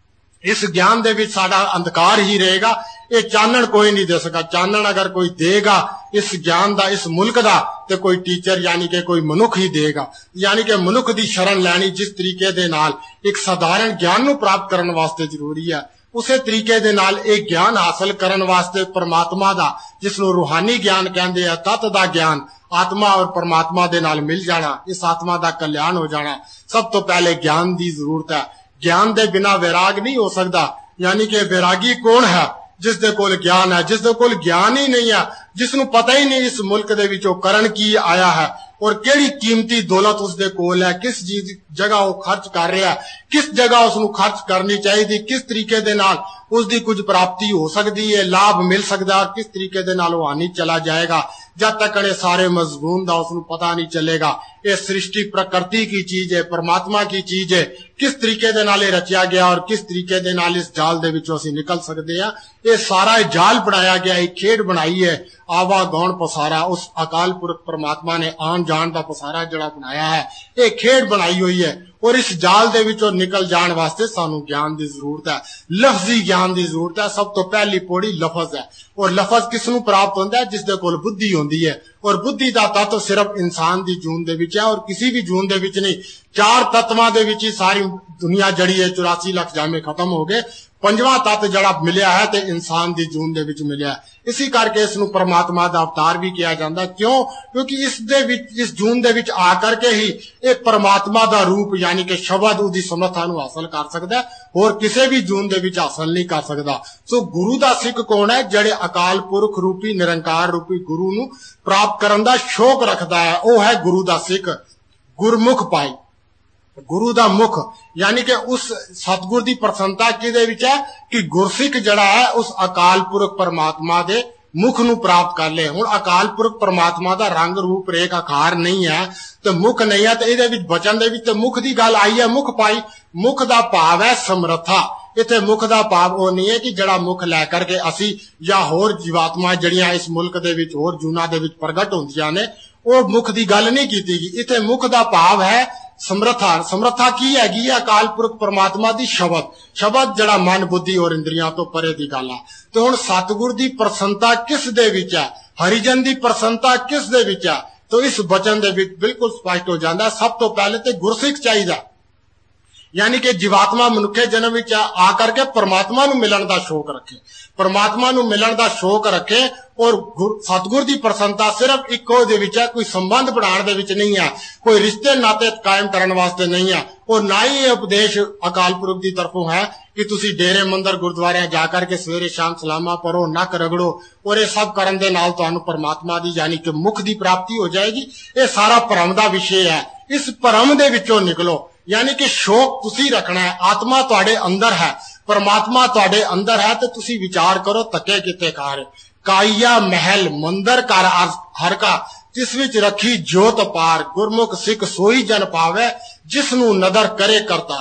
ਇਸ ਗਿਆਨ ਦੇ ਵਿੱਚ ਸਾਡਾ ਅੰਧਕਾਰ ਹੀ ਰਹੇਗਾ। ਇਹ ਚਾਨਣ ਕੋਈ ਨਹੀਂ ਦੇ ਸਕਦਾ। ਚਾਨਣ ਅਗਰ ਕੋਈ ਦੇਗਾ ਇਸ ਗਿਆਨ ਦਾ, ਇਸ ਮੁਲਕ ਦਾ, ਤੇ ਕੋਈ ਟੀਚਰ ਯਾਨੀ ਕਿ ਕੋਈ ਮਨੁੱਖ ਹੀ ਦੇਗਾ। ਯਾਨੀ ਕਿ ਮਨੁੱਖ ਦੀ ਸ਼ਰਨ ਲੈਣੀ ਜਿਸ ਤਰੀਕੇ ਦੇ ਨਾਲ ਇੱਕ ਸਧਾਰਨ ਗਿਆਨ ਨੂੰ ਪ੍ਰਾਪਤ ਕਰਨ ਵਾਸਤੇ ਜ਼ਰੂਰੀ ਹੈ, ਉਸੇ ਤਰੀਕੇ ਦੇ ਨਾਲ ਇਹ ਗਿਆਨ ਹਾਸਲ ਕਰਨ ਵਾਸਤੇ ਪਰਮਾਤਮਾ ਦਾ, ਜਿਸ ਨੂੰ ਰੂਹਾਨੀ ਗਿਆਨ ਕਹਿੰਦੇ ਆ, ਤੱਤ ਦਾ ਗਿਆਨ, ਆਤਮਾ ਔਰ ਪਰਮਾਤਮਾ ਦੇ ਨਾਲ ਮਿਲ ਜਾਣਾ, ਇਸ ਆਤਮਾ ਦਾ ਕਲਿਆਣ ਹੋ ਜਾਣਾ, ਸਭ ਤੋਂ ਪਹਿਲੇ ਗਿਆਨ ਦੀ ਜ਼ਰੂਰਤ ਹੈ। ਗਿਆਨ ਦੇ ਬਿਨਾਂ ਵੈਰਾਗ ਨਹੀਂ ਹੋ ਸਕਦਾ। ਯਾਨੀ ਕਿ ਵੈਰਾਗੀ ਕੌਣ ਹੈ? ਜਿਸ ਦੇ ਕੋਲ ਗਿਆਨ ਹੈ। ਜਿਸ ਦੇ ਕੋਲ ਗਿਆਨ ਹੀ ਨਹੀਂ ਹੈ, ਜਿਸ ਨੂੰ ਪਤਾ ਹੀ ਨਹੀਂ ਇਸ ਮੁਲਕ ਦੇ ਵਿੱਚ ਉਹ ਕਰਨ ਕੀ ਆਇਆ ਹੈ ਔਰ ਕਿਹੜੀ ਕੀਮਤੀ ਦੌਲਤ ਉਸਦੇ ਕੋਲ ਹੈ, ਕਿਸ ਜਗ੍ਹਾ ਉਹ ਖਰਚ ਕਰ ਰਿਹਾ, ਕਿਸ ਜਗ੍ਹਾ ਉਸਨੂੰ ਖਰਚ ਕਰਨੀ ਚਾਹੀਦੀ, ਕਿਸ ਤਰੀਕੇ ਦੇ ਨਾਲ ਉਸਦੀ ਕੁਝ ਪ੍ਰਾਪਤੀ ਹੋ ਸਕਦੀ ਹੈ, ਲਾਭ ਮਿਲ ਸਕਦਾ, ਔਰ ਕਿਸ ਤਰੀਕੇ ਦੇ ਨਾਲ ਉਹ ਹਾਨੀ ਚਲਾ ਜਾਏਗਾ। ਜਦ ਤੱਕ ਇਹ ਸਾਰੇ ਮਜ਼ਮੂਨ ਦਾ ਉਸਨੂੰ ਪਤਾ ਨਹੀਂ ਚੱਲੇਗਾ ਇਹ ਸ੍ਰਿਸ਼ਟੀ ਪ੍ਰਕਿਰਤੀ ਕੀ ਚੀਜ਼ ਹੈ, ਪਰਮਾਤਮਾ ਕੀ ਚੀਜ਼ ਹੈ, ਕਿਸ ਤਰੀਕੇ ਦੇ ਨਾਲ ਇਹ ਰਚਿਆ ਗਿਆ ਔਰ ਕਿਸ ਤਰੀਕੇ ਦੇ ਨਾਲ ਇਸ ਜਾਲ ਦੇ ਵਿੱਚੋਂ ਅਸੀਂ ਨਿਕਲ ਸਕਦੇ ਹਾਂ। ਇਹ ਸਾਰਾ ਜਾਲ ਬਣਾਇਆ ਗਿਆ, ਇਹ ਖੇਡ ਬਣਾਈ ਹੈ, ਆਵਾ ਗੌਣ ਪਸਾਰਾ, ਉਸ ਅਕਾਲ ਪੁਰਖ ਪਰਮਾਤਮਾ ਨੇ ਆਉਣ ਜਾਣ ਦਾ ਪਸਾਰਾ ਜਿਹੜਾ ਬਣਾਇਆ ਹੈ, ਇਹ ਖੇਡ ਬਣਾਈ ਹੋਈ ਹੈ। ਔਰ ਇਸ ਜਾਲ ਦੇ ਵਿੱਚੋਂ ਨਿਕਲ ਜਾਣ ਵਾਸਤੇ ਸਾਨੂੰ ਗਿਆਨ ਦੀ ਜ਼ਰੂਰਤ ਹੈ, ਲਫ਼ਜ਼ੀ ਗਿਆਨ ਦੀ ਜ਼ਰੂਰਤ ਹੈ। ਸਭ ਤੋਂ ਪਹਿਲੀ ਪੌੜੀ ਲਫ਼ਜ਼ ਹੈ। ਔਰ ਲਫ਼ਜ਼ ਕਿਸ ਨੂੰ ਪ੍ਰਾਪਤ ਹੁੰਦਾ ਹੈ? ਜਿਸ ਦੇ ਕੋਲ ਬੁੱਧੀ ਹੁੰਦੀ ਹੈ। ਔਰ ਬੁੱਧੀ ਦਾ ਤੱਤ ਸਿਰਫ ਇਨਸਾਨ ਦੀ ਜੂਨ ਦੇ ਵਿੱਚ ਹੈ ਔਰ ਕਿਸੇ ਵੀ ਜੂਨ ਦੇ ਵਿੱਚ ਨਹੀਂ। ਚਾਰ ਤੱਤਾਂ ਦੇ ਵਿੱਚ ਹੀ ਸਾਰੀ ਦੁਨੀਆ ਜੜੀ ਹੈ। 84 ਲੱਖ ਜਾਮੇ ਖਤਮ ਹੋ ਗਏ। ਪੰਜਵਾਂ ਤੱਤ ਜਿਹੜਾ ਮਿਲਿਆ ਹੈ ਤੇ ਇਨਸਾਨ ਦੀ ਜੂਨ ਦੇ ਵਿੱਚ ਮਿਲਿਆ। ਇਸੇ ਕਰਕੇ ਇਸ ਨੂੰ ਪਰਮਾਤਮਾ ਦਾ ਅਵਤਾਰ ਵੀ ਕਿਹਾ ਜਾਂਦਾ। ਕਿਉਂ? ਕਿਉਂਕਿ ਇਸ ਦੇ ਵਿੱਚ, ਇਸ ਜੂਨ ਦੇ ਵਿੱਚ ਆ ਕਰਕੇ ਹੀ ਇਹ ਪਰਮਾਤਮਾ ਦਾ ਰੂਪ ਯਾਨੀ ਕਿ ਸ਼ਬਦ ਉਹਦੀ ਸਮਰੱਥਾ ਨੂੰ ਹਾਸਲ ਕਰ ਸਕਦਾ, ਹੋਰ ਕਿਸੇ ਵੀ ਜੂਨ ਦੇ ਵਿੱਚ ਹਾਸਲ ਨਹੀਂ ਕਰ ਸਕਦਾ। ਸੋ ਗੁਰੂ ਦਾ ਸਿੱਖ ਕੌਣ ਹੈ? ਜਿਹੜੇ ਅਕਾਲ ਪੁਰਖ ਰੂਪੀ ਨਿਰੰਕਾਰ ਰੂਪੀ ਗੁਰੂ ਨੂੰ ਪ੍ਰਾਪਤ ਕਰਨ ਦਾ ਸ਼ੌਕ ਰੱਖਦਾ ਹੈ, ਉਹ ਹੈ ਗੁਰੂ ਦਾ ਸਿੱਖ। ਗੁਰਮੁਖ ਪਾਈ, ਗੁਰੂ ਦਾ ਮੁਖ ਯਾਨੀ ਕਿ ਉਸ ਸਤਿਗੁਰ ਦੀ ਪ੍ਰਸੰਨਤਾ ਕਿਹਦੇ ਵਿੱਚ ਹੈ ਕਿ ਗੁਰਸਿੱਖ ਜਿਹੜਾ ਹੈ ਉਸ ਅਕਾਲ ਪੁਰਖ ਪਰਮਾਤਮਾ ਦੇ ਮੁਖ ਨੂੰ ਪ੍ਰਾਪਤ ਕਰ ਲਏ। ਹੁਣ ਅਕਾਲ ਪੁਰਖ ਪਰਮਾਤਮਾ ਦਾ ਰੰਗ ਰੂਪ ਰੇਖ ਆਕਾਰ ਨਹੀਂ ਹੈ ਤੇ ਮੁਖ ਨਹੀਂ ਹੈ, ਤੇ ਇਹਦੇ ਵਿੱਚ ਬਚਨ ਦੇ ਵਿੱਚ ਤੇ ਮੁਖ ਦੀ ਗੱਲ ਆਈ ਹੈ। ਮੁਖ ਪਾਈ, ਮੁਖ ਦਾ ਭਾਵ ਹੈ ਸਮਰੱਥਾ। ਇੱਥੇ ਮੁਖ ਦਾ ਭਾਵ ਉਹ ਨਹੀਂ ਹੈ ਕਿ ਜਿਹੜਾ ਮੁਖ ਲੈ ਕਰਕੇ ਅਸੀਂ ਜਾਂ ਹੋਰ ਜੀਵਾਤਮਾ ਜਿਹੜੀਆਂ ਇਸ ਮੁਲਕ ਦੇ ਵਿੱਚ ਹੋਰ ਜੂਨਾਂ ਦੇ ਵਿੱਚ ਪ੍ਰਗਟ ਹੁੰਦੀਆਂ ਨੇ, ਉਹ ਮੁਖ ਦੀ ਗੱਲ ਨਹੀਂ ਕੀਤੀ ਗਈ। ਇੱਥੇ ਮੁਖ ਦਾ ਭਾਵ ਹੈ ਸਮਰੱਥਾ। ਸਮਰੱਥਾ ਕੀ ਹੈਗੀ ਹੈ? ਅਕਾਲ ਪੁਰਖ ਪਰਮਾਤਮਾ ਦੀ ਸ਼ਬਦ। ਸ਼ਬਦ ਜਿਹੜਾ ਮਨ ਬੁੱਧੀ ਔਰ ਇੰਦਰੀਆਂ ਤੋਂ ਪਰੇ ਦੀ ਗੱਲ ਹੈ। ਤੇ ਹੁਣ ਸਤਿਗੁਰ ਦੀ ਪ੍ਰਸੰਨਤਾ ਕਿਸ ਦੇ ਵਿੱਚ ਹੈ? ਹਰੀਜਨ ਦੀ ਪ੍ਰਸੰਨਤਾ ਕਿਸ ਦੇ ਵਿੱਚ ਹੈ? ਤਾਂ ਇਸ ਬਚਨ ਦੇ ਵਿੱਚ ਬਿਲਕੁਲ ਸਪਸ਼ਟ ਹੋ ਜਾਂਦਾ। ਸਭ ਤੋਂ ਪਹਿਲੇ ਤੇ ਗੁਰਸਿੱਖ ਚਾਹੀਦਾ, ਯਾਨੀ ਕਿ ਜੀਵਾਤਮਾ ਮਨੁੱਖੇ ਜਨਮ ਵਿੱਚ ਆ ਕਰਕੇ ਪਰਮਾਤਮਾ ਨੂੰ ਮਿਲਣ ਦਾ ਸ਼ੌਕ ਰੱਖੇ, ਪਰਮਾਤਮਾ ਨੂੰ ਮਿਲਣ ਦਾ ਸ਼ੌਕ ਰੱਖੇ। ਔਰ ਸਤਿਗੁਰ ਦੀ ਪ੍ਰਸੰਨਤਾ ਸਿਰਫ ਇੱਕੋ ਦੇ ਵਿੱਚ ਹੈ, ਕੋਈ ਸੰਬੰਧ ਬਣਾਉਣ ਦੇ ਵਿੱਚ ਨਹੀਂ ਹੈ, ਕੋਈ ਰਿਸ਼ਤੇ ਨਾਤੇ ਕਾਇਮ ਕਰਨ ਵਾਸਤੇ ਨਹੀਂ ਹੈ। ਔਰ ਨਾ ਹੀ ਇਹ ਉਪਦੇਸ਼ ਅਕਾਲ ਪੁਰਖ ਦੀ ਤਰਫੋਂ ਹੈ ਕਿ ਤੁਸੀਂ ਡੇਰੇ ਮੰਦਰ ਗੁਰਦੁਆਰਿਆਂ ਜਾ ਕਰਕੇ ਸਵੇਰੇ ਸ਼ਾਮ ਸਲਾਮਾ ਪੜੋ, ਨੱਕ ਰਗੜੋ ਔਰ ਇਹ ਸਭ ਕਰਨ ਦੇ ਨਾਲ ਤੁਹਾਨੂੰ ਪਰਮਾਤਮਾ ਦੀ ਯਾਨੀ ਕਿ ਮੁਖ ਦੀ ਪ੍ਰਾਪਤੀ ਹੋ ਜਾਏਗੀ। ਇਹ ਸਾਰਾ ਭਰਮ ਦਾ ਵਿਸ਼ੇ ਹੈ। ਇਸ ਭਰਮ ਦੇ ਵਿੱਚੋਂ ਨਿਕਲੋ, ਯਾਨੀ ਕਿ ਸ਼ੌਕ ਤੁਸੀਂ ਰੱਖਣਾ ਹੈ। ਆਤਮਾ ਤੁਹਾਡੇ ਅੰਦਰ ਹੈ, ਪਰਮਾਤਮਾ ਤੁਹਾਡੇ ਅੰਦਰ ਹੈ, ਤੇ ਤੁਸੀਂ ਵਿਚਾਰ ਕਰੋ ਧੱਕੇ ਕਿੱਥੇ ਖਾ ਰਹੇ। ਕਾਇਆ ਮਹਿਲ ਮੰਦਰ ਕਰ ਹਰ ਕਾ, ਜਿਸ ਵਿੱਚ ਰੱਖੀ ਜੋਤ ਪਾਰ, ਗੁਰਮੁਖ ਸਿੱਖ ਸੋਈ ਜਨ ਪਾਵੇ, ਜਿਸ ਨੂੰ ਨਦਰ ਕਰੇ ਕਰਤਾ।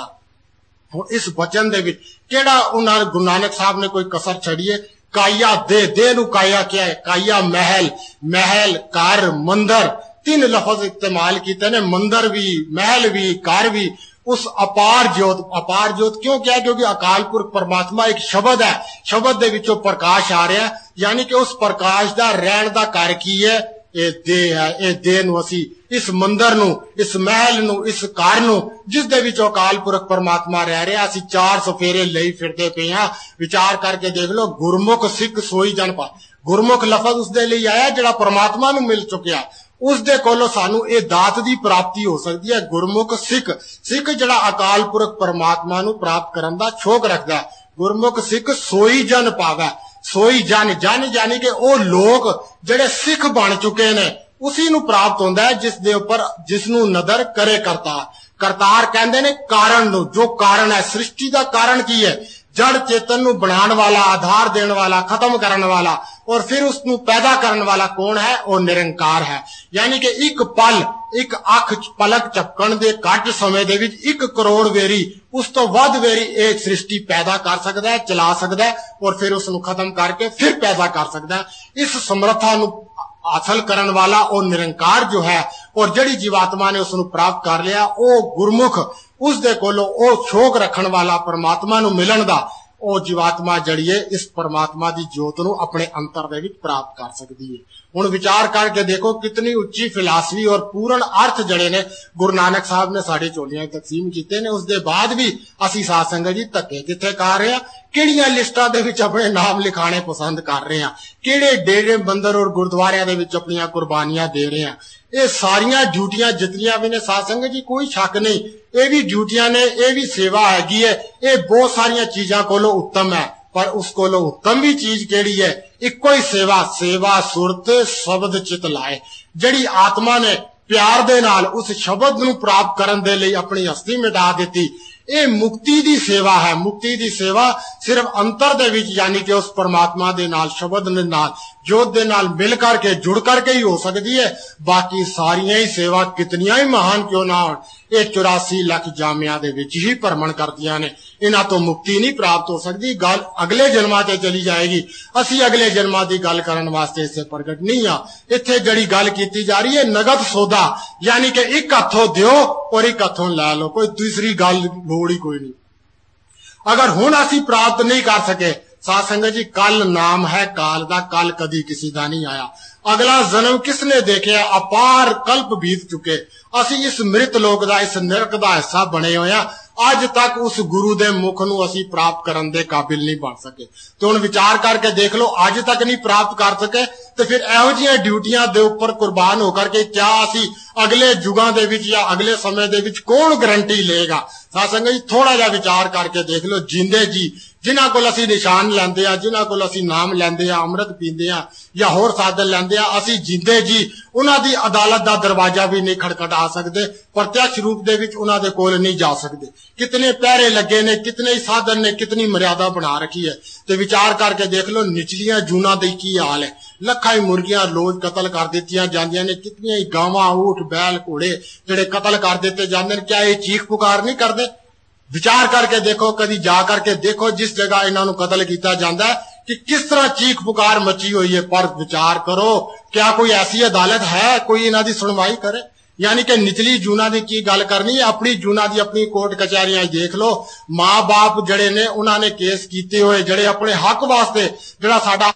ਹੁਣ ਇਸ ਬਚਨ ਦੇ ਵਿੱਚ ਕਿਹੜਾ ਉਹਨਾਂ ਗੁਰੂ ਨਾਨਕ ਸਾਹਿਬ ਨੇ ਕੋਈ ਕਸਰ ਛੱਡੀ ਹੈ? ਕਾਇਆ ਦੇ ਨੂੰ ਕਾਇਆ ਕਿਹਾ ਹੈ? ਕਾਇਆ ਮਹਿਲ, ਮਹਿਲ ਘਰ ਮੰਦਰ, ਤਿੰਨ ਲਫ਼ਜ਼ ਇਸਤੇਮਾਲ ਕੀਤੇ ਨੇ। ਮੰਦਰ ਵੀ, ਮਹਿਲ ਵੀ, ਘਰ ਵੀ। ਉਸ ਅਪਾਰ ਜੋਤ, ਅਪਾਰ ਜੋਤ ਕਿਉਂ ਕਿਹਾ? ਕਿਉਂਕਿ ਅਕਾਲ ਪੁਰਖ ਪਰਮਾਤਮਾ ਇੱਕ ਸ਼ਬਦ ਹੈ, ਸ਼ਬਦ ਦੇ ਵਿੱਚੋਂ ਪ੍ਰਕਾਸ਼ ਆ ਰਿਹਾ, ਯਾਨੀ ਕਿ ਉਸ ਪ੍ਰਕਾਸ਼ ਦਾ ਰਹਿਣ ਦਾ ਘਰ ਕੀ ਹੈ? ਇਹ ਦੇਹ ਹੈ। ਇਹ ਦੇਹ ਨੂੰ ਅਸੀਂ, ਇਸ ਮੰਦਰ ਨੂੰ, ਇਸ ਮਹਿਲ ਨੂੰ, ਇਸ ਘਰ ਨੂੰ ਜਿਸ ਦੇ ਵਿੱਚ ਅਕਾਲ ਪੁਰਖ ਪਰਮਾਤਮਾ ਰਹਿ ਰਿਹਾ, ਅਸੀਂ ਚਾਰ ਸਫੇਰੇ ਲਈ ਫਿਰਦੇ ਪਏ ਹਾਂ। ਵਿਚਾਰ ਕਰਕੇ ਦੇਖ ਲਓ, ਗੁਰਮੁਖ ਸਿੱਖ ਸੋਈ ਜਨ ਪਾ। ਗੁਰਮੁਖ ਲਫ਼ਜ਼ ਉਸਦੇ ਲਈ ਆਇਆ ਜਿਹੜਾ ਪਰਮਾਤਮਾ ਨੂੰ ਮਿਲ ਚੁੱਕਿਆ, ਉਸ ਦੇ ਕੋਲੋਂ ਸਾਨੂੰ ਇਹ ਦਾਤ ਦੀ ਪ੍ਰਾਪਤੀ ਹੋ ਸਕਦੀ ਹੈ। ਗੁਰਮੁਖ ਸਿੱਖ, ਸਿੱਖ ਜਿਹੜਾ ਅਕਾਲ ਪੁਰਖ ਪਰਮਾਤਮਾ ਨੂੰ ਪ੍ਰਾਪਤ ਕਰਨ ਦਾ ਸ਼ੌਕ ਰੱਖਦਾ। ਗੁਰਮੁਖ ਸਿੱਖ ਸੋਈ ਜਨ ਪਾਵੇ, सोई जन जन यानी कि वो लोग जेड़े सिख बन चुके ने उसी नूं प्राप्त होंदा है जिस दे उपर जिसनूं नदर करे करतार। करतार कहंदे ने कारण नूं, जो कारण है सृष्टि दा कारण की है, जड़ चेतन नूं बनाने वाला, आधार देने वाला, खत्म करने वाला और फिर उसनूं पैदा करने वाला कौन है? वो निरंकार है। यानी कि एक पल, एक अख पलक झपकण दे घट समय दे विच 1 करोड़ वेरी उस तो वध वेरी ये सृष्टि पैदा कर सकदा है, चला सकदा है और फिर उसनूं खत्म करके फिर पैदा कर सकदा है। इस समर्था नूं हासिल करने वाला और निरंकार जो है और जड़ी जीवात्मा ने उसनूं प्राप्त कर लिया, वो गुरमुख उस दे कोलों ओ शौक रखण वाला परमात्मा नूं मिलण दा ओ जीवात्मा जड़िए इस परमात्मा दी जोत नूं अपने अंतर दे विच प्राप्त कर सकदी है। हुण विचार करके देखो कितनी उच्ची फिलासफी और पूर्ण अर्थ जड़े ने गुरु नानक साहब ने साडे चोलियां तकसीम कीते ने। उस दे बाद भी असीं साध संगत जी धक्के कित्थे कर रहे हां, किहड़ियां लिस्टां दे विच अपने नाम लिखाणे पसंद कर रहे हां, किहड़े डेरे मंदिर और गुरुद्वारियां दे विच अपणियां कुर्बानियां दे रहे हां। ये सारियां ड्यूटियां जितनियां भी ने साध संगत जी कोई शक नहीं, ये भी ड्यूटियां ने, ये भी सेवा हैगी है, ये बहुत सारियां चीजां कोलों उत्तम है। पर उस कोलों उत्तम भी चीज केड़ी है? इक्को ही सेवा, सेवा सुरत शब्द चित लाए। जड़ी आत्मा ने प्यार दे नाल उस शब्द नूं प्राप्त करन दे लई अपनी हस्ती मिटा दिती, ये मुक्ति दी सेवा है। मुक्ति दी सेवा सिर्फ अंतर दे विच यानी कि उस परमात्मा दे नाल, शब्द दे नाल, जोत दे नाल मिल करके जुड़ करके ही हो सकती है। बाकी सारियां ही सेवा कितनियां ही महान क्यों ना हो, ये 84 लाख जामिया दे विच ही भरमण करदियां ने, इन्हां तो मुक्ति नहीं प्राप्त हो सकती। गल अगले जन्मां ते चली जाएगी। असी अगले जन्मां दी गल करन वास्ते इसे प्रगट नहीं आ। इत्थे जड़ी गल कीती जा रही है नगद सौदा, यानी कि एक हथों दियो और एक हथों लै लो, कोई दूसरी गल लोड़ ही कोई नहीं। अगर हुण असी प्राप्त नहीं कर सके साध संगत जी, कल नाम है काल दा, कल कदी किसी दा नहीं आया। अगला जन्म किसने देखे? अपार कल्प बीत चुके। असी इस मृत लोक दा, इस नरक दा हिस्सा बने होए आ। अज तक उस गुरु दे मुख नूं असी प्राप्त करन दे काबिल नहीं बन सके। तो हुण विचार करके देख लो, अज तक नहीं प्राप्त कर सके तो फिर इहो जिहियां ड्यूटियां दे उपर कुर्बान होकर के क्या असी अगले युगां दे विच या अगले समय दे विच कौन गारंटी लेगा? साध संगत जी थोड़ा जिहा विचार करके देख लो, जिंदे जी जिन्हां कोल असी निशान लैंदे आ, जिन्हां कोल असी नाम लैंदे आ, अमृत पींदे आ या होर साधन लैंदे आ, असी जिंदे जी उन्हां दी अदालत दा दरवाजा भी नहीं खड़खड़ा सकदे, प्रत्यक्ष रूप दे विच उन्हां दे कोल नहीं जा सकदे। कितने पहरे लगे ने, कितने ही साधन ने, कितनी मर्यादा बना रखी है। तो विचार करके देख लो निचलियां जूना दी की हाल है। लखां ही मुर्गियां रोज कतल कर दित्तियां जांदियां ने, कितनियां ही गावां, ऊठ, बैल, घोड़े जेड़े कतल कर दिते जांदे ने। क्या ये चीख पुकार नहीं करदे? विचार करके देखो, कदी जा करके देखो जिस जगह इन्हां नूं कतल किया जाता है कि किस तरह चीख पुकार मची हुई है। पर विचार करो, क्या कोई ऐसी अदालत है कोई इन्हां दी सुनवाई करे? यानी कि निचली जूना दी की गल करनी है, अपनी जूना दी अपनी कोर्ट कचहरियां देख लो। मां बाप जड़े ने उन्होंने केस कीते हुए, जड़े अपने हक वास्ते जड़ा साडा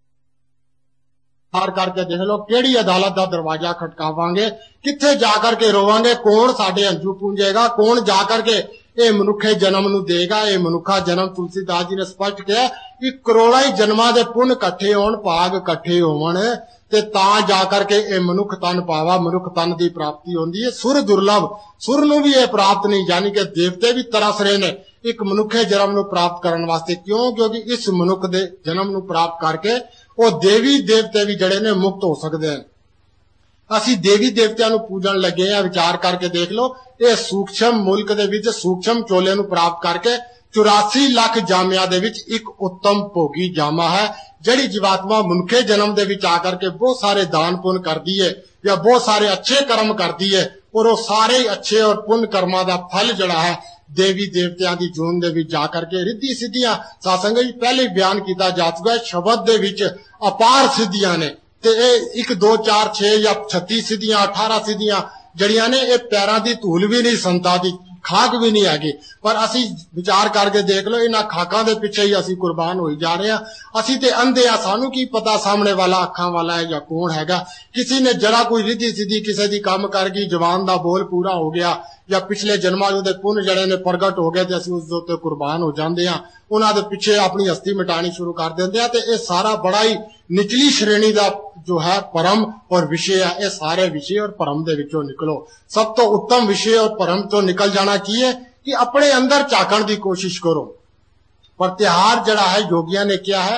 करके देख लो, केड़ी अदालत दा दरवाजा खटकावांगे, कित्थे जाकर के रोवांगे, कौन साडे हंझू पूंजेगा, कौन जाकर के ये मनुखे जन्म नूं देगा? ये मनुखा जन्म तुलसीदास जी ने स्पष्ट किया कि करोड़ां ही जन्मां दे पुण्य इकट्ठे होण, भाग इकट्ठे होवन ते तां जाकर के ये मनुख तन पावा, मनुख तन दी प्राप्ति होंदी है। सुर दुर्लभ, सुर नूं भी ये प्राप्त नहीं, यानी कि देवते भी तरस रहे ने एक मनुखे जन्म नूं प्राप्त करन वास्ते। क्यों? क्योंकि इस मनुख दे जन्म नूं प्राप्त करके वो देवी देवते भी जड़े ने मुक्त हो सकते हैं। असी देवी देवतियां नूं पूजन लगे हैं। विचार करके देख लो, ये सूक्ष्म मुल्क दे विच सूक्ष्म चोले नूं प्राप्त करके 84 लाख जामिया दे विच एक उत्तम भोगी जामा है, जड़ी जीवात्मा मनुखे जन्म दे विच आकर के बहुत सारे दान पुण्य करती है या बहुत सारे अच्छे कर्म करती है, और वो सारे अच्छे और पुण्य कर्मां दा फल जड़ा है देवी देवतियां दी जून दे विच जाकर के रिद्धि सिद्धियां सत्संग जी पहले बयान किया जा चुका है। शब्द दे विच अपार सिद्धियां ने ते 1 2 4 6 या 36 सिद्धियां 18 सिद्धियां जड़ियां ने, ये पैरां दी धूल भी नहीं संता दी खाक भी नहीं हैगी। पर असी विचार करके देख लो, इन्हां खाकां दे पिछे ही असी कुर्बान होई जा रहे हैं। असी ते अंधे आ, सानू की पता सामने वाला अखां वाला है या कौन हैगा। किसी ने जरा कोई रिद्धि सिद्धि किसी दी काम कर गई, जवान दा बोल पूरा हो गया या पिछले जन्मां दे पुण्य जड़े ने प्रगट हो गए ते असी उस दे उत्ते कुर्बान हो जांदे आ, उन्हां दे पिछे अपनी हस्ती मिटानी शुरू कर देंदे आ। ते ये सारा बड़ा ही निचली श्रेणी दा जो है परम और विषय है। ये सारे विषय और परम दे विचों निकलो। सब तो उत्तम विषय और परम तो निकल जाना की है कि अपने अंदर झाकण दी कोशिश करो। पर तिहार जड़ा है योगियां ने क्या है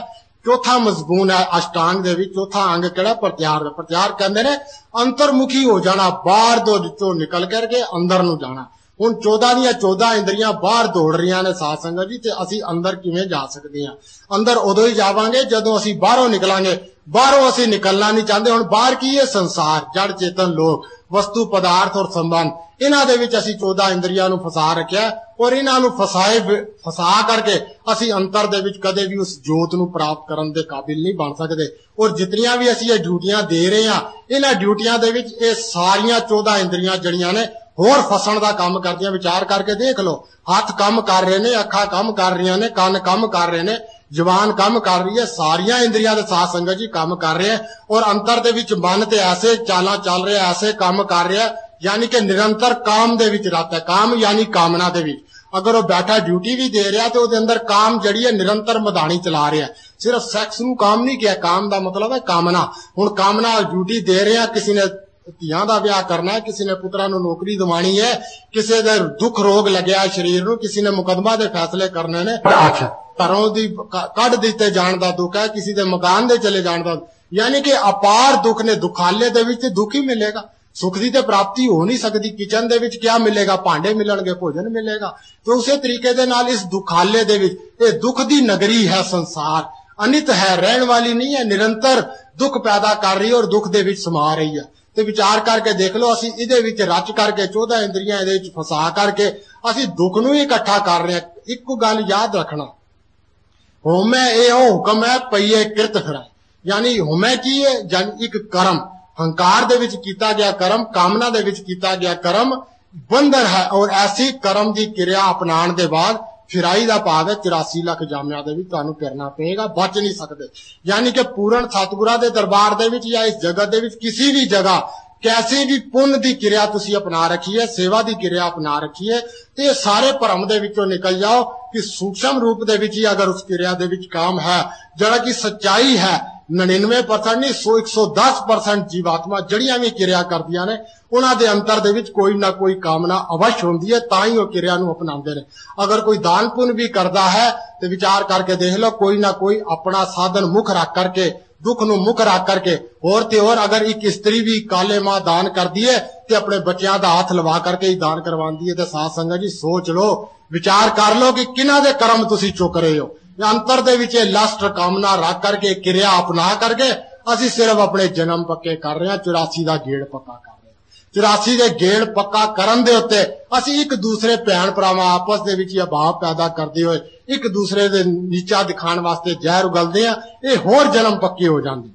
चौथा मजगून है अष्टांग दे विच चौथा अंग किहड़ा प्रत्याहार प्रत्याहार कहंदे ने अंतरमुखी हो जाना बाहर तो निकल करके अंदर नूं जाना हुण 14 ਦੀਆਂ 14 इंद्रियां बाहर दौड़ रही ने साध संगत जी ते असीं अंदर किवें जा सकदे हां अंदर उदों ही जावांगे जदों असीं बाहरों निकलांगे बाहरों असीं निकलना नहीं चाहते हुण बाहर की है संसार जड़ चेतन लोग वस्तु पदार्थ और संबंध इन्हां दे विच असीं 14 इंद्रियां नूं फसा रखिया और इन्हां नूं फसा करके असीं अंतर दे विच कदे भी उस जोत नूं प्राप्त करन दे काबिल नहीं बन सकदे और जितनियां भी असीं ये ड्यूटियां दे रहे हां इन्हां ड्यूटियां दे विच ये सारियां 14 इंद्रियां जड़ियां ने होर फसन का काम करदियां विचार करके देख लो हथ काम कर रहे ने अखा काम कर रही ने कान काम कर रहे ने जबान काम कर रही है सारिया इंद्रियां दे साथ संगत जी काम कर रहे हैं और अंतर दे विच मन ते ऐसे चालां चल रहे ऐसे काम कर रहे यानी कि निरंतर काम दे विच रहता है काम यानी कामना दे विच अगर वह बैठा ड्यूटी भी दे रहा तो उसके अंदर काम जड़ी है निरंतर मधानी चला रहा है सिर्फ सैक्स नूं काम नहीं किया काम का मतलब है कामना हुण कामना ड्यूटी दे रहे किसी ने ਧੀਆਂ ਦਾ ਵਿਆਹ ਕਰਨਾ है किसी ने पुत्रा ਨੂੰ नौकरी दिवानी है किसी दे दुख रोग लग्या शरीर ਨੂੰ किसी ने मुकदमा दे फैसले करने ने घरों दी कढ दिते जाण दा दुख है किसी दे मकान दे चले जाण दा यानी कि अपार दुख ने दुखाले दे विच दुख ही मिलेगा सुख की तो प्राप्ति हो नहीं सकती किचन दे विच क्या मिलेगा भांडे मिलणगे भोजन मिलेगा तो उसी तरीके दे नाल इस दुखाले दे विच ये दुख दी नगरी है संसार अनित है रहन वाली नहीं है निरंतर दुख पैदा कर रही है और दुख दे विच समा रही है ते विचार करके देख लो असीं इहदे विच रच करके 14 इंद्रियां इहदे विच फसा करके असीं दुख नूं ही इकट्ठा कर रहे हैं एक गल याद रखना होमै इहो हुक्म है पईए किरत फिराए यानी होमै की है जानी एक कर्म हंकार दे विच कीता गया कर्म कामना दे विच कीता गया कर्म बंधन है और ऐसी कर्म की क्रिया अपनाने के बाद फिराई का भाव है 84 लाख जामिया फिरना पेगा बच नहीं सकते यानी कि पूर्ण सतगुरां दे दरबार दे विच या इस जगत दे विच किसी भी जगह कैसी भी पुण्य की क्रिया तुसी अपना रखी है सेवा की क्रिया अपना रखी है तो ये सारे भरम दे विचों निकल जाओ कि सूक्ष्म रूप दे विच ही अगर उस क्रिया दे विच काम है जड़ा कि सच्चाई है 99% नहीं 110% जीवात्मा जड़ियां भी क्रिया करदियां ने उन्हां दे अंतर दे विच कोई ना कोई कामना अवश्य होंदी है तां ही वो क्रिया नूं अपनांदे ने अगर कोई दान पुण्य भी करदा है तो विचार करके देख लो कोई ना कोई अपना साधन मुख रख करके दुख नूं मुख रख करके और ते और अगर एक स्त्री भी काले मां दान कर दी है तो अपने बच्चों का हाथ लवा करके ही दान करवांदी है तो साथ संगत जी सोच लो विचार कर लो कि किन्हां दे कर्म तुसी चुक रहे हो अंतर दे विच लस्ट कामना रख करके क्रिया अपना करके असीं सिर्फ अपने जन्म पक्के कर रहे हैं 84 का गेड़ पक्का कर रहे हैं 84 के गेड़ पक्का करन दे उत्ते असीं एक दूसरे भैन भरावां आपस दे विच भाव पैदा करदे होए एक दूसरे दे नीचा दिखाण वास्ते जहर उगलदे आ ये होर जन्म पक्के हो जांदे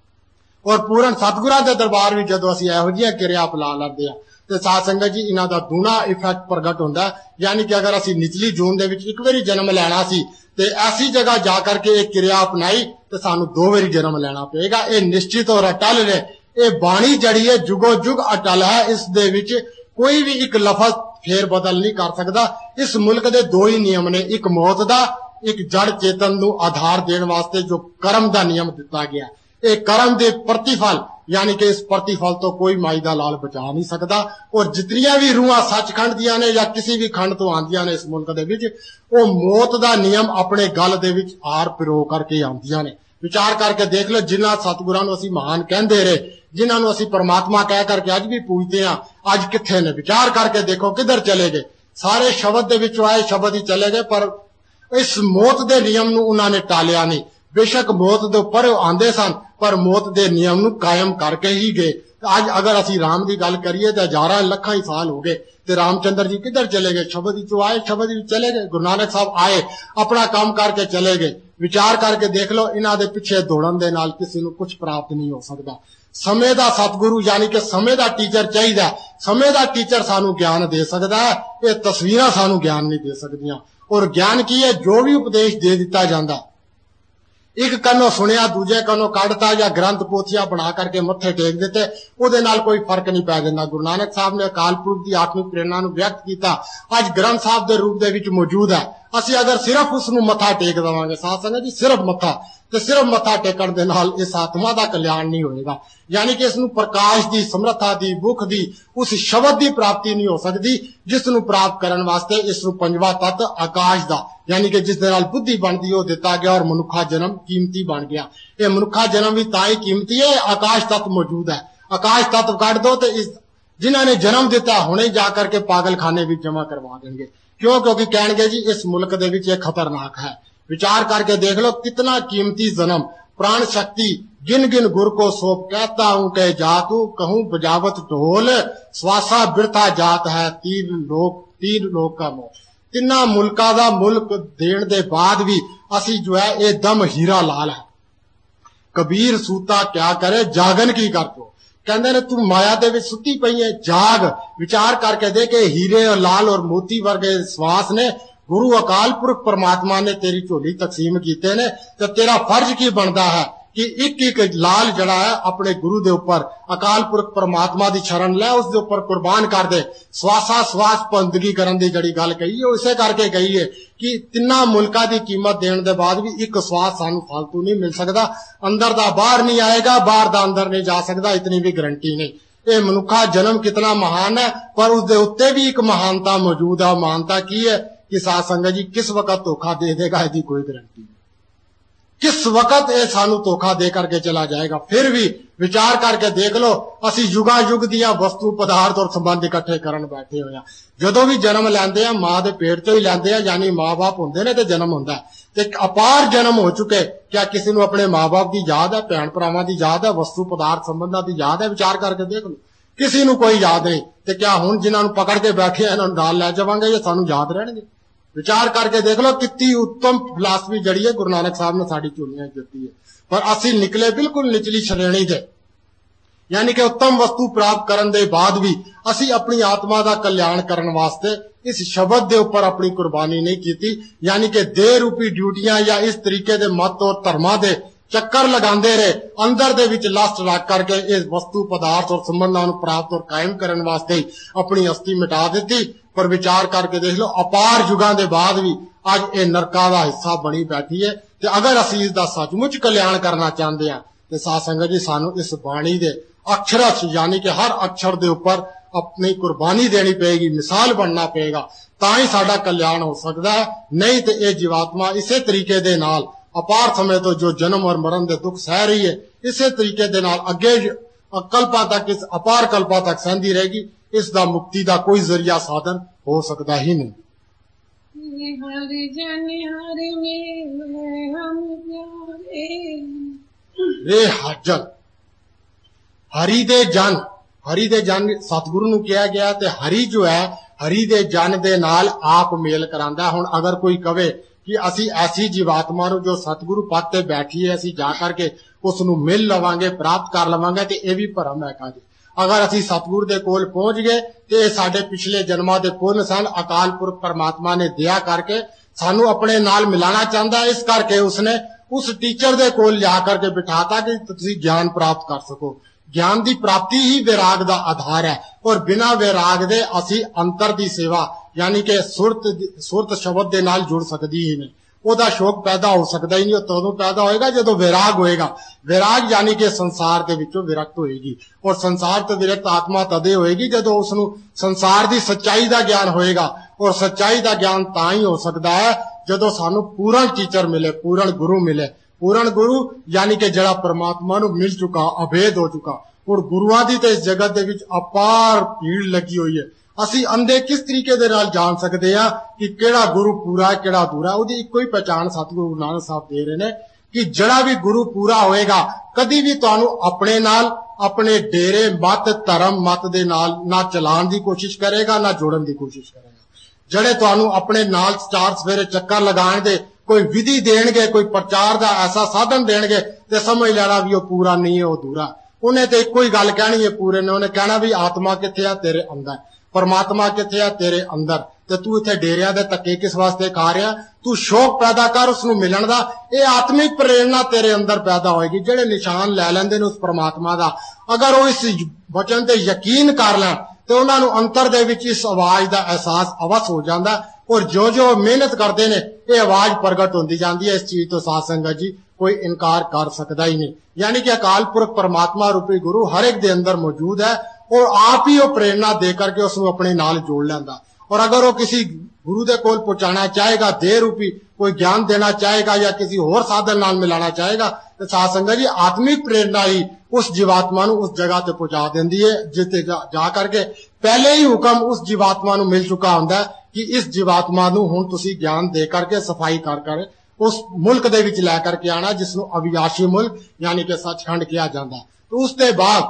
और पूर्ण सतगुरां दे दरबार विच जदों असीं इहो जिहियां क्रिया अपना लैंदे आ ते साध संगत जी इन्हां दा दूना इफैक्ट प्रगट हुंदा यानी कि अगर असीं निचली जून दे विच एक वारी जन्म लैणा सी ते ऐसी जगह जा करके एक क्रिया अपनाई तो सानू 2 बारी जन्म लेना पेगा ये निश्चित और अटल ने ये बाणी जड़ी है जुगो जुग अटल है इस दे विच कोई भी एक लफज फेर बदल नहीं कर सकता इस मुल्क दे 2 ही नियम ने एक मौत दा एक जड़ चेतन नू आधार देने वास्ते जो कर्म दा नियम दिता गया ये कर्म दे प्रतिफल यानी कि इस प्रतिफल तो कोई माई दा लाल बचा नहीं सकता और जितनियां भी रूहां सचखंड दियां ने या किसी भी खंड तो आंदियां ने इस मुल्क दे विच वो मौत दा नियम अपने गल दे विच आर पिरो करके आंदियां ने विचार करके देख लो जिन्हां सतगुरां नूं असीं महान कहंदे रहे जिन्हां नूं असीं परमात्मा कह करके अज भी पूजते हैं अज कित्थे ने विचार करके देखो किधर चले गए सारे शब्द दे विचों आए शब्द ही चले गए पर इस मौत दे नियम नूं उन्हां ने टालिया नहीं बेशक मौत दे उपर आंदे सन पर मौत दे नियम नूं कायम करके ही गए अज अगर असीं राम की गल करिए तो हज़ारां लखां ही साल हो गए ते रामचंद्र जी किधर चले गए शब्द ही आए शब्द ही चले गए गुरु नानक साहब आए अपना काम करके चले गए विचार करके देख लो इन्हां दे पिछे दौड़न दे नाल किसी नूं कुछ प्राप्त नहीं हो सकता समय दा सतगुरु यानी कि समय दा टीचर चाहिए समय दा टीचर सानू ज्ञान दे सकता है ये तस्वीरां सानू ज्ञान नहीं दे सकदियां और ज्ञान की है जो भी उपदेश दे दिता जाता एक कन्नों सुनिया दूजे कन्नों कढ़ता या ग्रंथ पोथियां बना करके मत्थे टेक देते उहदे नाल कोई फर्क नहीं पै जांदा गुरु नानक साहब ने अकाल पुरख की आत्मिक प्रेरणा नूं व्यक्त किया अज ग्रंथ साहब के रूप दे विच मौजूद है असीं अगर सिर्फ उसनूं मत्था टेक देवांगे साथ संगत जी सिर्फ मत्था टेकण दे नाल इस आत्मा दा कल्याण नहीं होएगा यानी कि इसनूं प्रकाश की समर्था की मुख की उस शब्द की प्राप्ति नहीं हो सकती जिसनूं प्राप्त करने वास्ते इसनूं पंजवा तत्त आकाश का यानी कि जिस दे नाल बुद्धि बनती वो दिता गया और मनुखा जन्म कीमती बन गया। ये मनुखा जन्म भी ताई कीमती है, आकाश तत्व मौजूद है। आकाश तत्व काट दो तो इस जिन्होंने ने जन्म दिता हुणे जाकर के पागलखाने भी जमा करवा देंगे। क्यों? क्योंकि कहेंगे जी इस मुल्क दे विच खतरनाक है। विचार करके देख लो कितना कीमती जन्म, प्राण शक्ति गिन गिन गुर को सौंप, कहता हूं कह जातू कहूं बजावत ढोल, स्वासा बिरथा जात है तीन लोक का मोह। तिना मुल्का दा मुल्क देण दे बाद भी असी जो है ये दम हीरा लाल है। कबीर सूता क्या करे जागन की कर दो, कहते ने तू माया दे विच सुती पई है, जाग। विचार करके देखे हीरे और लाल और मोती वर्गे श्वास ने गुरु अकाल पुरख परमात्मा ने तेरी झोली तकसीम कीते ने, तो तेरा फर्ज की बनता है कि एक एक लाल जड़ा है अपने गुरु दे ऊपर अकाल पुरख परमात्मा दी शरण लै, उस दे ऊपर कुर्बान कर दे। स्वासा श्वास बंदगी करन दी जड़ी गल कही है इसे करके कही है कि तिन्ना मुल्का दी कीमत देने दे बाद भी एक श्वास सानू फालतू नहीं मिल सकता, अंदर दा बाहर नहीं आएगा, बाहर दा अंदर नहीं जा सकता, इतनी भी गारंटी नहीं। ये मनुखा जन्म कितना महान है, पर उस दे उत्ते भी एक महानता मौजूद है। महानता की है कि साध संगत जी किस वक्त धोखा दे देगा इसकी कोई गारंटी नहीं, किस वक्त ये सानू धोखा दे करके चला जाएगा। फिर भी विचार करके देख लो असी युगा युग दिया वस्तु पदार्थ और संबंध इकट्ठे करन बैठे हुए हैं। जदों भी जन्म लैंदे हैं मां दे पेट चों ही लैंदे हैं, यानी मां बाप हुंदे ने ते जन्म हुंदा है, ते अपार जन्म हो चुके। क्या किसी नूं अपने मां बाप की याद है, भैन भरावां की याद है, वस्तु पदार्थ संबंधां की याद है? विचार करके देख लो किसी नूं कोई याद नहीं। ते क्या हुण जिन्हां नूं पकड़ के बैठे इन्हां नूं नाल लै जावांगे ये सानू याद रहणगे? विचार करके देख लो कितनी उत्तम फिलासफी जड़ी है गुरु नानक साहब ने साड़ी झोलियां दिती है, पर असी निकले बिल्कुल निचली श्रेणी दे, यानी कि उत्तम वस्तु प्राप्त करने दे बाद भी असी अपनी आत्मा का कल्याण करने वास्ते इस शब्द दे ऊपर अपनी कुर्बानी नहीं की, यानी कि देह रूपी ड्यूटियां या इस तरीके दे मत और धर्मां दे चक्कर लगांदे रहे, अंदर दे विच लस्ट रख करके इस वस्तु पदार्थ और संबंधां नूं प्राप्त और कायम करने वास्ते अपनी अस्थि मिटा दी। पर विचार करके देख लो अपार युगां दे बाद भी अज ये नरका दा हिस्सा बनी बैठी है। ते अगर असी इसदा सचमुच कल्याण करना चाहते हैं तो साध संगत जी सानू इस बाणी दे अक्षरश यानी कि हर अक्षर दे ऊपर अपनी कुर्बानी देनी पेगी, मिसाल बनना पेगा, तां ही साडा कल्याण हो सकता है। नहीं तो यह जीवात्मा इसे तरीके दे नाल अपार समय तो जो जन्म और मरण दे दुख सह रही है इसे तरीके दे नाल अगे कल्पां तक इस अपार कल्पां तक सहंदी रहेगी। इसका मुक्ति का कोई जरिया साधन हो सकता ही नहीं। हरि जन हरि मिले हम प्यारे, रे हजन हरि दे जन सतगुरु नूं कहा गया ते हरि जो है हरि दे जन दे नाल आप मेल करांदा। हुण अगर कोई कहे कि असी ऐसी जीवात्मा नूं जो सतगुरु पद ते बैठी है असी जा करके उस नूं मिल लवांगे प्राप्त कर लवांगे ते यह भी भरम है जी। अगर असी सतगुरु दे कोल पहुंच गए तो साडे पिछले जन्मां दे पुण्य सन, अकाल पुरख परमात्मा ने दया करके सानू अपने नाल मिलाना चाहता है। इस करके उसने उस टीचर दे कोल जा करके बिठाता कि तुसीं ज्ञान प्राप्त कर सको। ज्ञान की प्राप्ति ही वैराग का आधार है, और बिना वैराग दे असी अंतर की सेवा यानी कि सुरत शब्द दे नाल जुड़ सकती ही नहीं। ਉਹਦਾ शौक पैदा हो सकता ही नहीं। तदों पैदा होएगा जदों वैराग होएगा। वैराग यानी कि संसार के विचों विरक्त होएगी, और संसार तो विरक्त आत्मा तदे होएगी जदों उसनूं संसार की सच्चाई का ज्ञान होएगा। और सच्चाई का ज्ञान तां ही हो सकता है जदों सानू पूर्ण टीचर मिले, पूर्ण गुरु मिले। पूर्ण गुरु यानी कि जिहड़ा परमात्मा नूं मिल चुका, अभेद हो चुका। और गुरुआं दी ते इस जगत दे विच अपार भीड़ लगी हुई है। असी अंधे किस तरीके दे नाल जान सकते हैं कि केड़ा गुरु पूरा है केड़ा अधूरा है? उहदी इक्को ही पहचान सतगुरु गुरु नानक साहब दे रहे ने कि जड़ा भी गुरु पूरा होएगा कदी भी तुहानू अपने नाल अपने डेरे मत धर्म मत दे नाल ना चलान की कोशिश करेगा ना जोड़न की कोशिश करेगा। जड़े तुहानू अपने नाल चार सवेरे चक्कर लगाण दे कोई विधि देणगे, कोई प्रचार का ऐसा साधन देणगे ते समझ लेना भी वह पूरा नहीं है, वह अधूरा। उन्हें तो इक्को ही गल कहनी है पूरे ने, उन्हें कहना भी आत्मा कित्थे है तेरे अंदर, परमात्मा कित्थे है तेरे अंदर। ते तू इत्थे डेरिया दे धक्के किस वास्ते खा रहा? तू शौक पैदा कर उसनूं मिलण दा। ये आत्मिक प्रेरणा तेरे अंदर पैदा होएगी। जेड़े निशान लै लैंदे ने उस परमात्मा दा, अगर वो इस वचन ते यकीन कर लैण ते उन्हां नूं अंतर दे विच इस आवाज दा एहसास अवश्य हो जांदा। और जो जो मेहनत करते ने ये आवाज प्रगट होंदी जांदी है। इस चीज तो साध संगत जी कोई इनकार कर सकता ही नहीं। यानी कि अकाल पुरख परमात्मा रूपी गुरु हर एक दे अंदर मौजूद है और आप ही वो प्रेरणा दे करके उसको अपने नाल जोड़ लेंदा। और अगर वो किसी गुरु दे कोल पहुंचाना चाहेगा, दे रूपी कोई ज्ञान देना चाहेगा या किसी होर साधन नाल मिलाना चाहेगा, तो साध संगत जी आत्मिक प्रेरणा ही उस जीवात्मा नूं उस जगह ते पहुंचा देंदी है जिथे जा करके पहले ही हुक्म उस जीवात्मा नूं मिल चुका हुंदा है कि इस जीवात्मा नूं हुण तुसीं ज्ञान दे करके सफाई कर उस मुल्क दे विच लै करके आना जिसनूं अविनाशी मुल्क यानी कि सचखंड कहा जाता है। तो उसके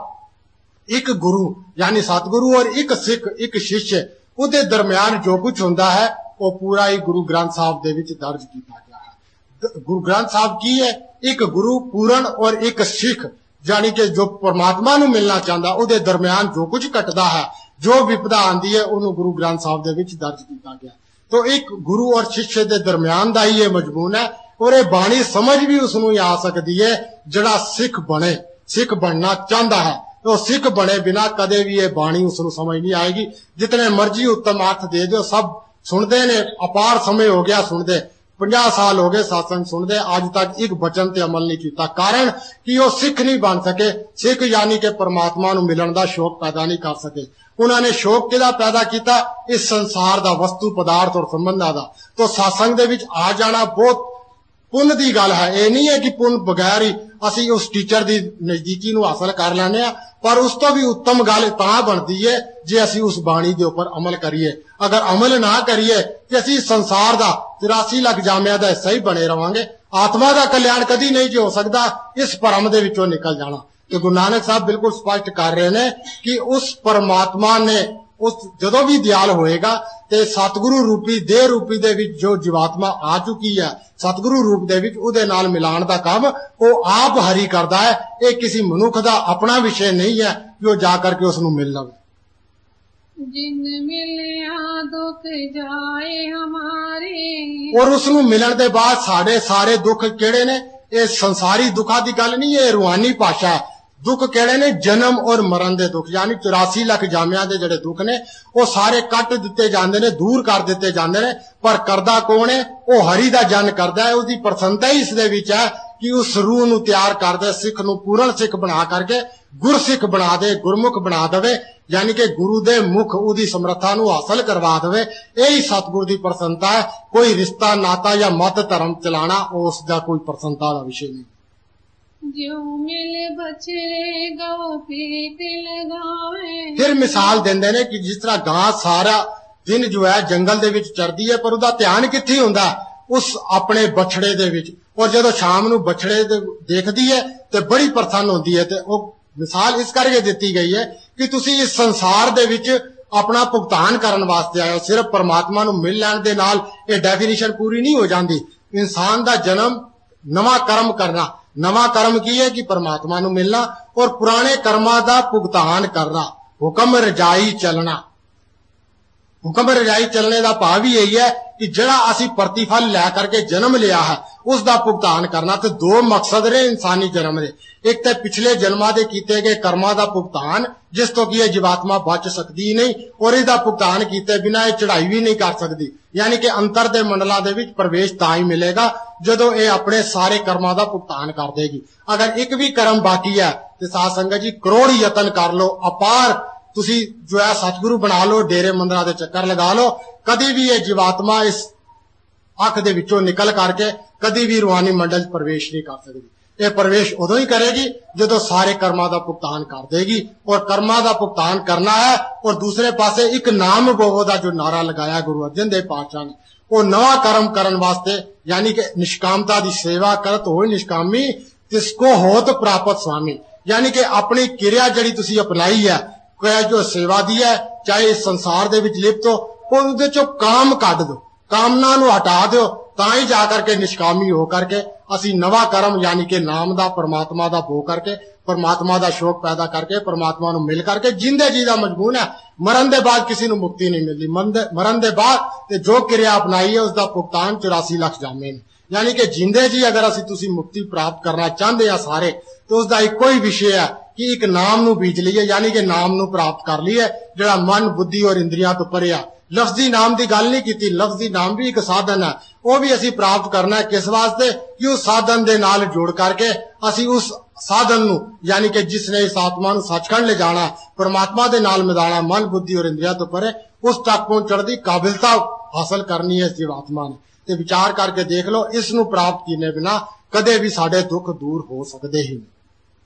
बाद एक गुरु यानी सतगुरु और एक सिख एक शिष्य उहदे दरम्यान जो कुछ हुंदा है वो पूरा ही गुरु ग्रंथ साहब दे विच दर्ज किया गया है। गुरु ग्रंथ साहब की है, एक गुरु पूर्ण और एक सिख यानी कि जो परमात्मा नूं मिलना चाहता उहदे दरम्यान जो कुछ घटदा है, जो विपदा आंदी है उन्होंने गुरु ग्रंथ साहब दे विच दर्ज किया गया। तो एक गुरु और शिष्य के दरम्यान का ही ये मजमून है और ये बाणी समझ भी उसनूं ही आ सकती है जिहड़ा सिख बने, सिख बनना चाहता है। तो सिख बने बिना कदे भी ये बाणी उसनूं समझ नहीं आएगी। जितने मर्जी उत्तम अर्थ दे दो सब सुनते ने, अपार समय हो गया सुनते, 50 साल हो गए सत्संग सुनते, आज तक एक वचन ते अमल नहीं किया। कारण कि वो सिख नहीं बन सके। सिख यानी कि परमात्मा नूं मिलण दा शौक पैदा नहीं कर सके। उन्होंने शौक किहदा पैदा किया? इस संसार दा, वस्तु पदार्थ और संबंधां दा। तो सत्संग दे विच आ जाना बहुत पुण्य दी गल है। ये नहीं है कि पुण्य बगैर ही असी उस टीचर दी नजदीकी नूं हासिल कर लैंदे आ, पर उस तो भी उत्तम गल तां बनदी है जे असी उस बाणी दे उपर अमल करिए। अगर अमल ना करिए कि असी संसार दा 83 लाख जामिया दा हिस्सा ही बने रवांगे। आत्मा दा कल्याण कदी नहीं जी हो सकता इस भरम दे विचों निकल जाना। कि गुरु नानक साहब बिल्कुल स्पष्ट कर रहे हैं कि उस परमात्मा ने उस जदों भी दयाल होएगा ते सतगुरु रूपी देह रूपी दे विच जो जीवात्मा आ चुकी है सतगुरु रूप दे विच उहदे नाल मिलाण दा काम वो आप हरी करदा है। ये किसी मनुख दा अपना विषय नहीं है कि वो जा करके उसनूं मिल लवे। जिन मिलिया दुख जाए हमारे, और उसनूं मिलण दे बाद साडे सारे दुख किहड़े ने? ये संसारी दुखा दी गल नहीं, ये रूहानी भाषा है। दुख किहड़े ने? जन्म और मरण दे दुख, यानी 84 लाख जामिया दे जिहड़े दुख ने वो सारे कट दिते जांदे ने, दूर कर दिते जांदे ने। पर करदा कौन है? वो हरि दा जन करदा है। उसदी प्रसन्नता ही इस दे विच है कि उस रूह नूं तैयार कर दे, सिख नूं पूर्ण सिख बना करके गुरसिख बना दे, गुरमुख बना देवे, यानी कि गुरु दे मुख उहदी समर्था नूं हासिल करवा देवे। यही सतगुरु दी प्रसन्नता है। कोई रिश्ता नाता या मत धर्म चलाना उसका कोई प्रसन्नता का विषय नहीं। जो मिले बछड़े गौ पीट लगावे। फिर मिसाल देंदे ने कि जिस तरह गां सारा दिन जो है जंगल दे विच चरदी है पर उसदा ध्यान कित्थे हुंदा? उस अपने बछड़े दे विच। और जदों शाम नूं बछड़े देखदी है ते बड़ी प्रसन्न हुंदी है। ते वो मिसाल इस करके दिती गई है कि तुसी इस संसार दे विच अपना भुगतान करन वास्ते आए हो। सिर्फ परमात्मा नूं मिल लैण दे नाल ये डेफिनेशन पूरी नहीं हो जाती। इंसान दा जन्म नवा कर्म करना, नवा कर्म की है कि परमात्मा नूं मिलना और पुराने कर्मां दा भुगतान करना, हुक्म रजाई चलना। हुक्म रजाई चलने का भाव भी यही है कि जिहड़ा असी प्रतिफल लै करके जन्म लिया है उसका भुगतान करना। तो दो मकसद ने इंसानी जन्म दे, एक तो पिछले जन्मां दे कीते गए कर्मां दा भुगतान जिस तो कि जीवात्मा बच सकती ही नहीं और इसका भुगतान किए बिना चढ़ाई भी नहीं कर सकती। यानी कि अंतर दे मंडलां दे विच प्रवेश तां ही मिलेगा जदों ये अपने सारे कर्मां दा भुगतान कर देगी। अगर एक भी कर्म बाकी है तो साध संगत जी करोड़ यतन कर लो, अपार तुसी जो है सतगुरु बना लो, डेरे मंदिरां दे चक्कर लगा लो, कदी भी ये जीवात्मा इस अख दे विचों निकल करके कदी भी रूहानी मंडल च प्रवेश नहीं कर सकती। ये प्रवेश उदों ही करेगी जदों सारे कर्मां दा भुगतान कर देगी। और कर्मां दा भुगतान करना है और दूसरे पासे एक नाम बोवो दा जो नारा लगाया गुरु अर्जन देव पातशाह ने, वो नवा कर्म करन वास्ते यानी कि निष्कामता दी सेवा करत होए निष्कामी तिसको होत प्राप्त स्वामी। यानी कि अपनी क्रिया जड़ी तुसी अपनाई है, जो सेवा दी है, चाहे इस संसार दे विच लिप्त हो, उहदे चों काम कढ दो, कामना नूं हटा दो, तां ही जा करके निष्कामी हो करके असी नवा कर्म यानी कि नाम दा परमात्मा दा भोग करके परमात्मा दा शौक पैदा करके परमात्मा नूं मिल करके जिंदे जी दा मजबून है। मरण दे बाद किसी नूं मुक्ति नहीं मिलती। मरण दे बाद ते जो क्रिया अपनाई है उसका भुगतान 84 लाख जामे ने। यानी कि जिंदे जी अगर असी तुसी मुक्ति प्राप्त करना चाहते हैं सारे तो उसका इको ही विषय है कि एक नाम नूं बीज लीए, यानी कि नाम नूं प्राप्त कर लीए जिहड़ा मन बुद्धि और इंद्रियां तो परे आ। लफ्जी नाम की गल नहीं की। लफ्जी नाम भी एक साधन है, वो भी असी प्राप्त करना है। किस वास्ते कि उस साधन दे नाल जुड़ करके असी उस साधन नू यानी कि जिसने इस आत्मा नू सचखंड ले जाना, परमात्मा दे नाल मिलाना, मन बुद्धि और इंद्रिया तो परे उस तक पहुंचने की काबिलता हासिल करनी है इस जीवात्मा ने। ते विचार करके देख लो, इस नू प्राप्त किए बिना कदे भी साडे दुख दूर हो सकते ही नहीं।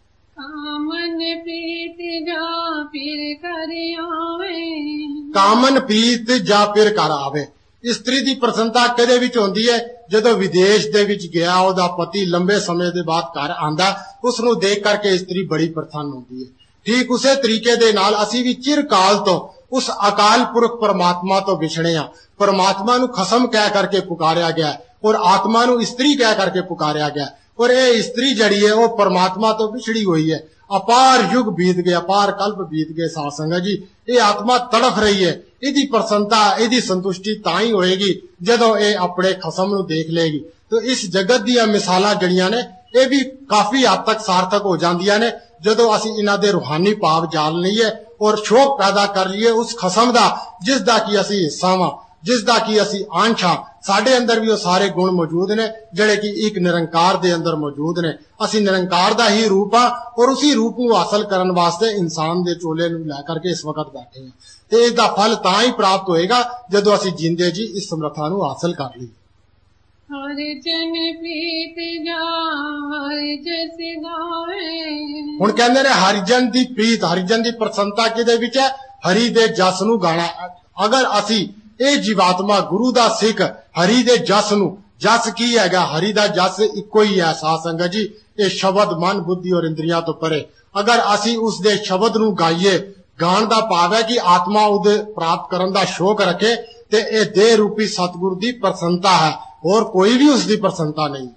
कामन प्रीत जा फिर कर आवे, कामन प्रीत जा फिर कर आवे। इस्त्री दी प्रसन्नता कदे विच होंदी है जदों विदेश दे विच गया, ओदा पति लंबे समय दे बाद घर आंदा, उसनू देख करके इस्त्री बड़ी प्रसन्न होंदी है। ठीक उसे तरीके दे नाल असी भी चिरकाल तो उस अकाल पुरख परमात्मा तो विछड़े आ। परमात्मा नू खसम कह करके पुकारिया गया और आत्मा नू इस्त्री कह करके पुकारिया गया, और ये स्त्री जड़ी है वो परमात्मा तो बिछड़ी हुई है। अपार युग बीत गए, अपार कल्प बीत गए साध संगत जी, ये आत्मा तड़फ रही है। इदी प्रसन्नता, इदी संतुष्टि ताई होएगी जदों ये अपने खसम नू देख लेगी। तो इस जगत दी मिसालां जड़ियां ने ये भी काफी हद तक सार्थक हो जांदियां ने जदों असी इन्हां दे रूहानी भाव जान लईए और शौक पैदा कर लीए उस खसम दा जिस दा कि असी हिस्सा वां, जिस दा कि असी अंश हां। साडे अंदर भी वो सारे गुण मौजूद ने जिहड़े कि एक निरंकार दे अंदर मौजूद ने। असी निरंकार दा ही रूप हां और उसी रूप नू हासिल करन वास्ते इंसान दे चोले नू लै करके इस वक्त बैठे हैं। ते इसदा फल तां ही प्राप्त होएगा जदों असी जिंदे जी इस समर्था नू हासिल कर लईए। हर जन प्रीत जा हर जस गावे। हुण कहंदे ने हरिजन दी प्रीत, हरिजन दी प्रसन्नता किहदे विच है? हरि दे जस नू गाना। अगर असी ਇਹ जीवात्मा गुरु दा सिख हरि दे जस नू, जस की हैगा? हरि दा जस इक्को ही है साध संगत जी, ये शब्द मन बुद्धि और इंद्रियां तो परे। अगर असी उस दे शब्द नू गाइए, गाण दा भाव है कि आत्मा उदे प्राप्त करन दा शौक रखे, ते ये देह रूपी सतगुरु दी प्रसन्नता है और कोई भी उसकी प्रसन्नता नहीं।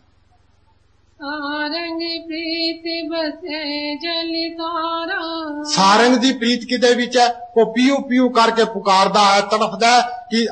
सारंग प्रीत बसे जल तारा। सारंग दी प्रीत किदे विच है? वो पीऊ पीऊ करके पुकारदा है, तड़फदा है कि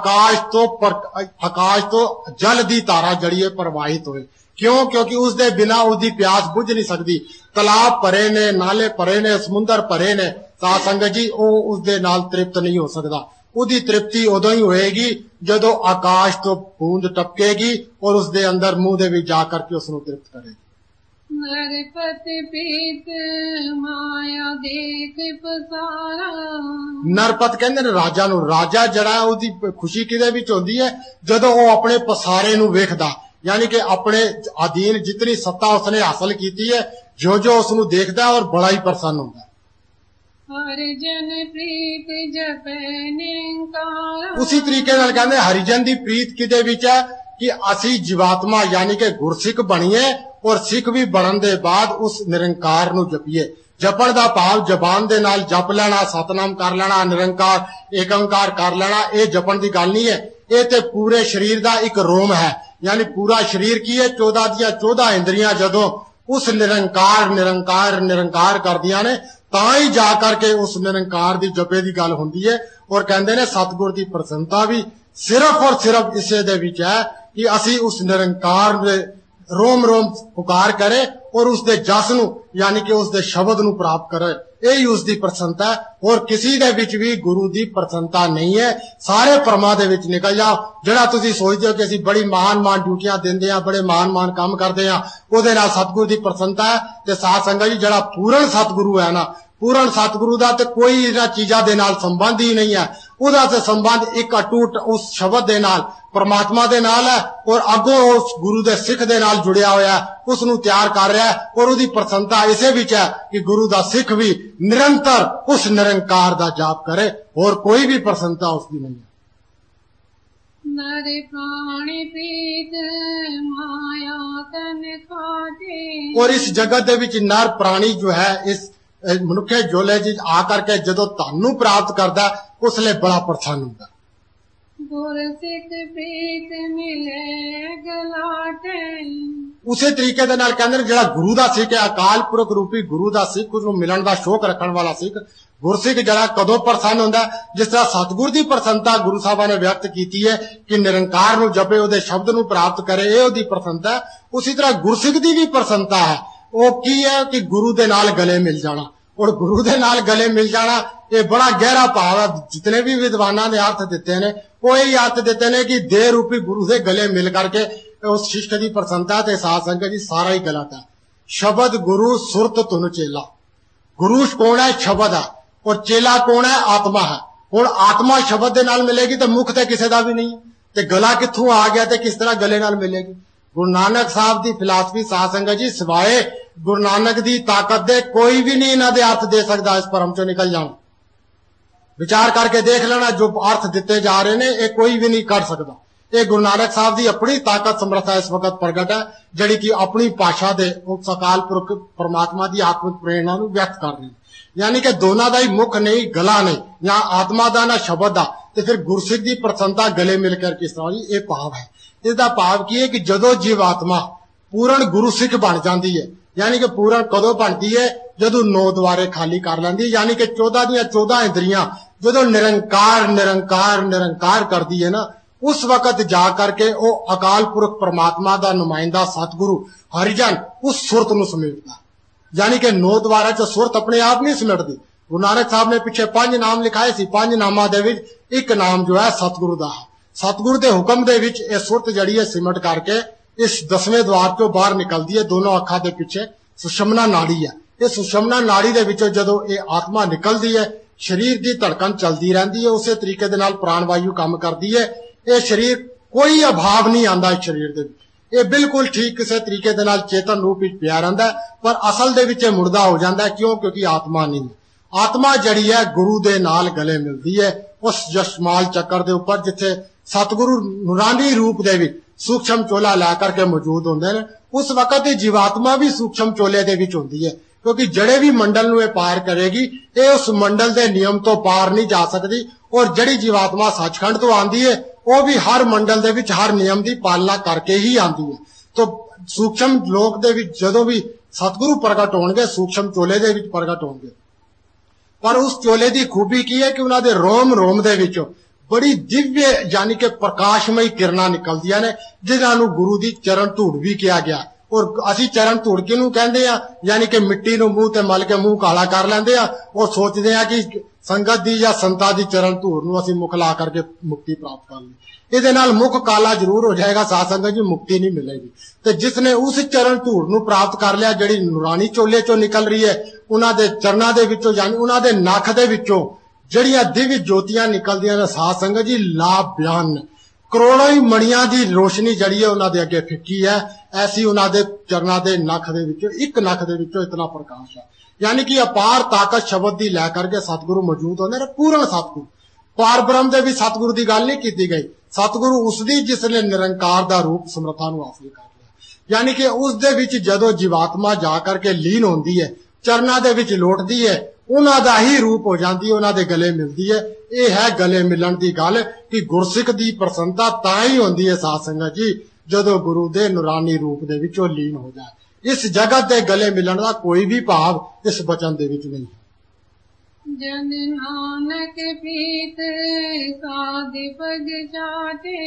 आकाश तो जल दी तारा जड़ी है प्रवाहित होए। क्यों? क्योंकि उसदे बिना उसदी प्यास बुझ नहीं सकती। तलाब भरे ने, नाले भरे ने, समुंदर भरे ने, साध संगत जी वो उसदे नाल तृप्त नहीं हो सकता। उदी तृप्ति उदों ही होएगी जदों आकाश तो बूंद टपकेगी और उसदे अंदर मुंह दे विच जा करके उसनू तृप्त करेगी। नरपत प्रीत माया देख पसारा। नरपत कहंदे ने राजा नू। राजा जड़ा उदी खुशी किदे विच होंदी है? जदों वो अपने पसारे नू वेखदा, यानी कि अपने अधीन जितनी सत्ता उसने हासिल की है, जो जो उसनू देखदा और बड़ा ही प्रसन्न होंदा। हरिजन प्रीत जपे निरंकार। उसी तरीके नाल कहंदे हरिजन दी प्रीत किदे विच है कि असी जीवात्मा यानी कि गुरसिख बणीए और सिख भी बनन दे बाद उस निरंकार नू जपीए। जपण दा भाव जबान दे नाल जप लेना, सतनाम कर लेना, निरंकार एक ओंकार कर लेना, ये जपण दी गल नहीं है। ये ते पूरे शरीर दा एक रोम है, यानी पूरा शरीर की है। 14 दियां 14 इंद्रियां जदों उस निरंकार निरंकार निरंकार करदियां ने तां ही जा करके उस निरंकार दी जपे दी गल हुंदी है। और कहंदे ने सतगुर दी प्रसन्नता भी सिर्फ और सिर्फ इसे दे विच है कि असी उस निरंकार दे रोम रोम पुकार करे और उसदे जस नू यानी कि उसदे शब्द नू प्राप्त करे। यही उसदी प्रसन्नता है और किसी दे विच भी गुरु दी प्रसन्नता नहीं है। सारे परमा दे विच निकल जाओ। जिहड़ा तुसीं सोचदे हो कि असीं बड़ी महान महान ड्यूटियां दिंदे आ, बड़े महान महान काम करदे आ, ओहदे नाल सतगुरु दी प्रसन्नता है। ते साध संगत जी जिहड़ा पूर्ण सतगुरु है ना, पूर्ण सतगुरु दा ते कोई इन्हां चीजां दे नाल संबंध ही नहीं है। उहदा ते संबंध एक अटूट उस शब्द दे नाल परमात्मा दे नाल है और अगों उस गुरु दे सिख दे नाल जुड़िया होया है, उसनू तैयार कर रहा है। और उसदी प्रसन्नता इसे विच है कि गुरु दा सिख भी निरंतर उस निरंकार दा जाप करे और कोई भी प्रसन्नता उसकी नहीं है। नर प्राणी प्रीत माया तन काटे। और इस जगत दे विच नर प्राणी जो है इस मनुखे जोले च आकर के जदों तानू प्राप्त करदा उसले बड़ा प्रसन्न हुंदा। गुरसिख प्रीत मिले गलाटे। उसे तरीके दे नाल कहंदे ने जिहड़ा गुरु दा सिख है, अकाल पुरख रूपी गुरु दा सिख, उसनू मिलण दा शौक रखण वाला सिख, गुरसिख जिहड़ा कदों प्रसन्न हुंदा? जिस तरह सतगुर दी प्रसन्नता गुरु साहबां ने व्यक्त कीती है कि निरंकार नू जपे, उहदे शब्द नू प्राप्त करे, ये उहदी प्रसन्नता। उसी तरह गुरसिख दी भी प्रसन्नता है। वो की है कि गुरु दे नाल गले मिल जाना। और गुरु दे नाल गले मिल जाना ये बड़ा गहरा भाव है। जितने भी विद्वाना ने अर्थ दिते ने वो यही अर्थ दिते ने कि देह रूपी गुरु दे गले मिल करके उस शिष्ट की प्रसन्नता ते साध संगत जी सारा ही गलत है। शब्द गुरु सुरत धुन चेला, गुरु कौन है? शब्द है, और चेला कौन है? आत्मा है। हुण आत्मा शब्द दे नाल मिलेगी तो मुख ते किसी दा भी नहीं, ते गला कित्थों आ गया ते किस तरह गले नाल मिलेगी? गुरु नानक साहब दी फिलासफी साध संगत जी सिवाए गुरु नानक दी ताकत दे कोई भी नहीं इन्हां दे अर्थ दे सकदा। इस भरम चों निकल जाना, विचार करके देख लेना, जो अर्थ दिते जा रहे ने ये कोई भी नहीं कर सकता। ये गुरु नानक साहब दी अपनी ताकत समर्था इस वक्त प्रगट है, जिहड़ी कि अपनी भाषा दे उस अकाल पुरख परमात्मा दी आत्मिक प्रेरणा नूं व्यक्त कर रही है। यानी कि दोनों का ही मुख नहीं, गला नहीं, या आत्मा का ना शब्द का, तो फिर गुरसिख की प्रसन्नता गले मिलकर किस तरह जी? ये भाव है। इसका भाव की है कि जदों जीवात्मा पूर्ण गुरसिख बन जाती है, यानी कि पूर्ण कदों बनती है? जदों 9 द्वारे खाली कर लेंदी, यानी कि 14 दी 14 इंद्रियां जदों निरंकार निरंकार निरंकार करती है ना, उस वक्त जा करके वो अकाल पुरख परमात्मा का नुमाइंदा सतगुरु हरिजन उस सुरत नूं समेटदा। यानी कि 9 द्वारा च सुरत अपने आप नहीं समेटदी। गुरु नानक साहब ने पिछे 5 नाम लिखाए सी, 5 नामां दे विच एक नाम जो है सतगुरु दा है। सतगुरु दे हुक्म दे विच ये सुरत जड़ी है सिमट करके इस 10वें द्वार चों बाहर निकलदी है। दोनों अखां दे पिछे सुषमना नाड़ी है। इस सुषमना नाड़ी दे विचों जदों ये आत्मा निकलदी है, शरीर की धड़कन चलती रहती है, उस तरीके दे नाल प्राणवायु काम करती है। ये शरीर कोई अभाव नहीं आंदा इस शरीर दे विच, ये बिल्कुल ठीक किसी तरीके दे नाल चेतन रूप विच पिया रहिंदा, पर असल दे विच मुर्दा हो जांदा है। क्यों? क्योंकि आत्मा नहीं है। आत्मा जड़ी है गुरु दे नाल गले मिलदी है उस जशमाल चक्कर दे उपर, जिथे सतगुरु नूरानी रूप दे विच सूक्ष्म चोला लै करके मौजूद होंदे ने। उस वक्त जीवात्मा भी सूक्ष्म चोले दे विच होंदी है, क्योंकि जड़े भी मंडल नूं पार करेगी ये उस मंडल दे नियम तो पार नहीं जा सकती। और जड़ी जीवात्मा सचखंड तो आंदी है वो भी हर मंडल दे विच हर नियम की पालना करके ही आंदी है। तो सूक्ष्म लोक दे विच जदों भी सतगुरु प्रगट होणगे सूक्ष्म चोले दे विच प्रगट होणगे, पर उस चोले की खूबी की है कि उन्हां दे रोम रोम दे विचों बड़ी दिव्य यानी कि प्रकाशमयी किरणां निकलदियां ने, जिन्हां नूं गुरु दी चरण धूड़ भी किया गया। और असी चरण धूड़ किनूं कहंदे आ? यानी कि मिट्टी नूं मूंह ते मल के मूंह काला कर लैंदे आ और सोचदे आ कि संगत दी या संता दी चरण धूड़ नूं असी मुख ला करके मुक्ति प्राप्त कर ली। इहदे नाल मुख काला जरूर हो जाएगा, साध संगत जी मुक्ति नहीं मिलेगी। तो जिसने उस चरण धूड़ नूं प्राप्त कर लिया, जिहड़ी नूरानी चोले चों निकल रही है, उन्हां दे चरणां दे विचों यानी उन्हां दे नख दे विचों जिहड़ियां दिव्य ज्योतियां निकलदियां ने, साध संगत जी लाभ बयान ने। करोड़ों ही मणियां दी रोशनी जड़ी है उन्हां दे अगे फिक्की है, ऐसी उन्हां दे चरणां दे नख दे विचों एक नख दे विचों इतना प्रकाश है। यानी कि अपार ताकत शब्द दी लै करके सतगुरु मौजूद होंदे ने। पूर्ण सतगुरु पार ब्रह्म दे भी सतगुरु दी गल नहीं कीती गई। सतगुरु उसदी जिसने निरंकार दा रूप समर्था नूं हासिल कर लिया, यानी कि उस दे विच जदों जीवात्मा जा करके लीन होंदी है, चरणां दे विच लोटदी है, उन्हां दा ही रूप हो जाती है, उन्हां दे गले मिलदी है। ये है गले मिलन की गल कि गुरसिख दी प्रसन्नता तां ही होंदी है साध संगत जी जदों गुरु दे नूरानी रूप दे विचों लीन हो जाए। इस जगत दे गले मिलन का कोई भी भाव इस वचन दे विच नहीं है। जन नानक प्रीत साध पग चाटे,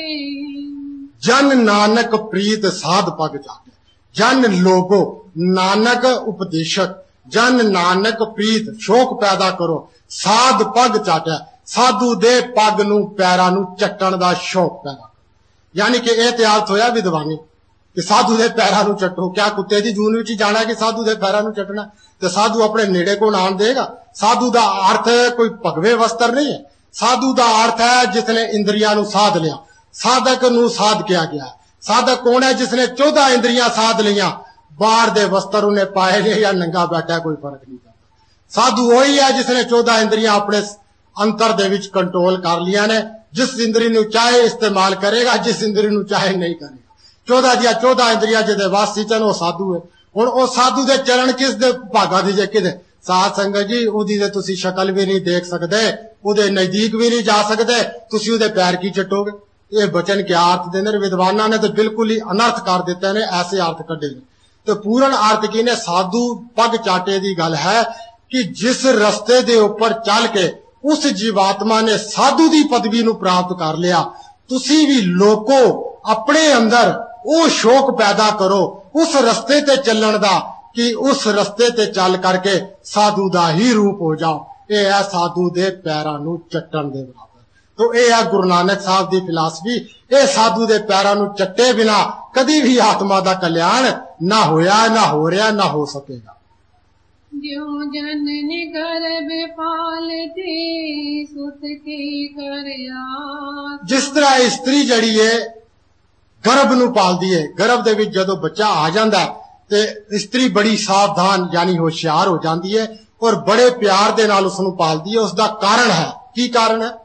जन नानक प्रीत साध पग चाटे। जन लोगो नानक उपदेशक, जन नानक प्रीत शोक पैदा करो, साध पग चाटे साधु दे पग नूं पैरां नूं चट्टण दा शौक पैदा करो। यानी कि यह अर्थ होया विद्वानी कि साधु दे पैरां नूं चट्टो। क्या कुत्ते दी जून विच जाना कि साधु दे पैरां नूं चट्टना? ते साधु अपने नेड़े को आण देगा? साधु दा अर्थ कोई भगवे वस्त्र नहीं है। साधु दा अर्थ है जिसने इंद्रियां नूं साध लिया, साधक नूं साध किया गया। साधक कौन है? जिसने 14 इंद्रियां साध लिया, बाहर दे वस्त्र उन्हें पाए ने या नंगा बैठा कोई फर्क नहीं पड़ता। साधु वही है जिसने 14 इंद्रियां अपने अंतर दे विच कंट्रोल कर लिया ने। जिस इंद्री नूं चाहे इस्तेमाल करेगा, जिस इंद्री नूं चाहे नहीं करेगा। 14 दियां 14 इंद्रियां जिहदे वस च वो साधु है। हुण वो साधु दे चरण किस दे भागा दी जे किदे? साध संगत जी उहदी ते तुसीं शक्ल भी नहीं देख सकदे, उहदे नजदीक भी नहीं जा सकदे, तुसीं उहदे पैर की चटोगे? ये बचन क्या अर्थ देंदे ने? विद्वानां ने तो बिल्कुल ही अनर्थ कर दिते ने, ऐसे अर्थ कढे ने। तो पूर्ण अर्थ की ने साधु पग चाटे दी गल है कि जिस रस्ते दे उपर चल के उस जीवात्मा ने साधु दी पदवी नूं प्राप्त कर लिया, तुसीं भी लोको अपने अंदर वो शौक पैदा करो उस रस्ते ते चलण दा कि उस रस्ते ते चल करके साधु दा ही रूप हो जाओ। ये है साधु दे पैरां नूं चट्टण दे बराबर। तो ये है गुरु नानक साहब दी फिलासफी। ये साधु दे पैरां नूं चट्टे बिना कदी भी आत्मा दा कल्याण ना होया, ना हो रहा, ना हो सकेगा। जो जननी गर्भ पालती सुत की करया। जिस तरह स्त्री जड़ी है गर्भ नूं पालदी है, गर्भ दे विच जदों बच्चा आ जांदा है ते स्त्री बड़ी सावधान यानी होशियार हो जाती है और बड़े प्यार दे नाल उसनूं पालदी है। उसका कारण है, की कारण है?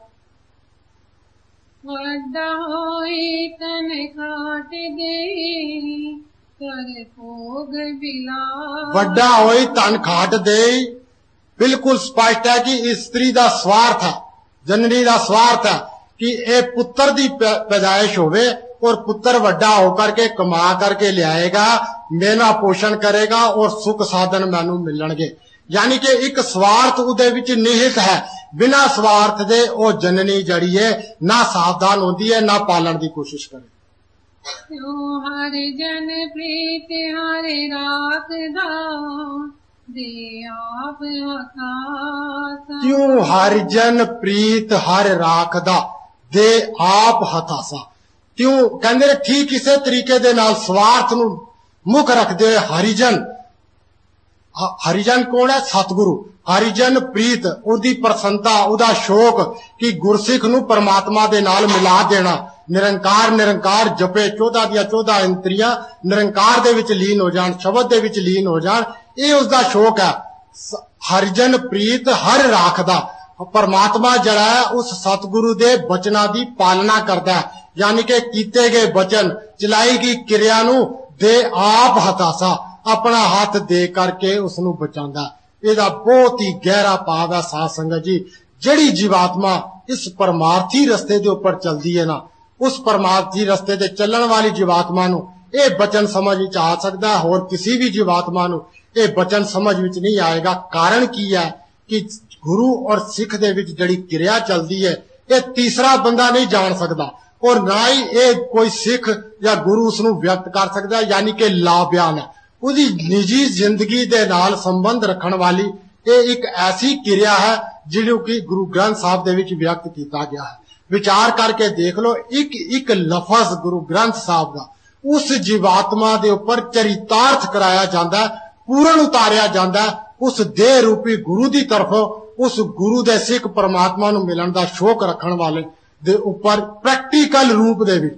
वड्डा होई तन खाट देई कर भोग बिलास। वड्डा होई तन खाट देई, बिल्कुल स्पष्ट है कि इस स्त्री का स्वार्थ है, जननी का स्वार्थ है कि ये पुत्र की पैदाइश होवे और पुत्र वड्डा होकर के कमा करके लियाएगा, मेना पोषण करेगा और सुख साधन मैनू मिलणगे। यानी कि एक स्वार्थ उहदे विच निहित है। बिना स्वार्थ दे ओ जननी जड़ी है ना सावधान होती है, ना पालन की कोशिश करे। क्यों हर जन प्रीत हर राखदा दे आप हथासा। क्यों हर जन प्रीत हर राखदा दे आप हथासा। क्यों कहंदे ने ठीक इसे तरीके दे नाल स्वार्थ नूं मुख रखदे होए हरिजन, हरिजन कौन है? सतगुरु। हरिजन प्रीत उहदी प्रसन्नता, उहदा शौक कि गुरसिख नूं परमात्मा दे नाल मिला देना। निरंकार निरंकार जपे, 14 दियां 14 इंद्रियां निरंकार दे विच लीन हो जान, शब्द दे विच लीन हो जान, ये उसका शौक है। हरिजन प्रीत हर राखदा, परमात्मा जड़ा है उस सतगुरु दे बचना दी पालना करदा है। यानी कि कीते गए वचन, चलाई गई क्रिया नूं दे आप हथासा, अपना हाथ दे करके उसनूं बचांदा। इहदा बहुत ही गहरा भाव है साध संगत जी। जिहड़ी जीवात्मा इस परमार्थी रस्ते दे उपर चलदी है ना, उस परमार्थी रस्ते ते चलण वाली जीवात्मा नूं ये बचन समझ विच आ सकदा है, और किसी भी जीवात्मा नूं ये बचन समझ विच नहीं आएगा। कारण की है कि गुरु और सिख दे विच जिहड़ी क्रिया चलदी है ये तीसरा बंदा नहीं जान सकदा, और ना ही ये कोई सिख या गुरु उसनूं व्यक्त कर सकदा। यानी कि ला बयान है, उसदी निजी जिंदगी दे नाल संबंध रखण वाली ये एक ऐसी क्रिया है जिहनूं कि गुरु ग्रंथ साहब दे विच व्यक्त किया गया है। विचार करके देख लो, एक एक लफज गुरु ग्रंथ साहब का उस जीवात्मा दे उपर चरितार्थ कराया जाता है, पूर्ण उतारिया जाता है उस देह रूपी गुरु की तरफों। उस गुरु दे सिख परमात्मा नूं मिलण दा शौक रखण वाले दे उपर प्रैक्टिकल रूप दे विच।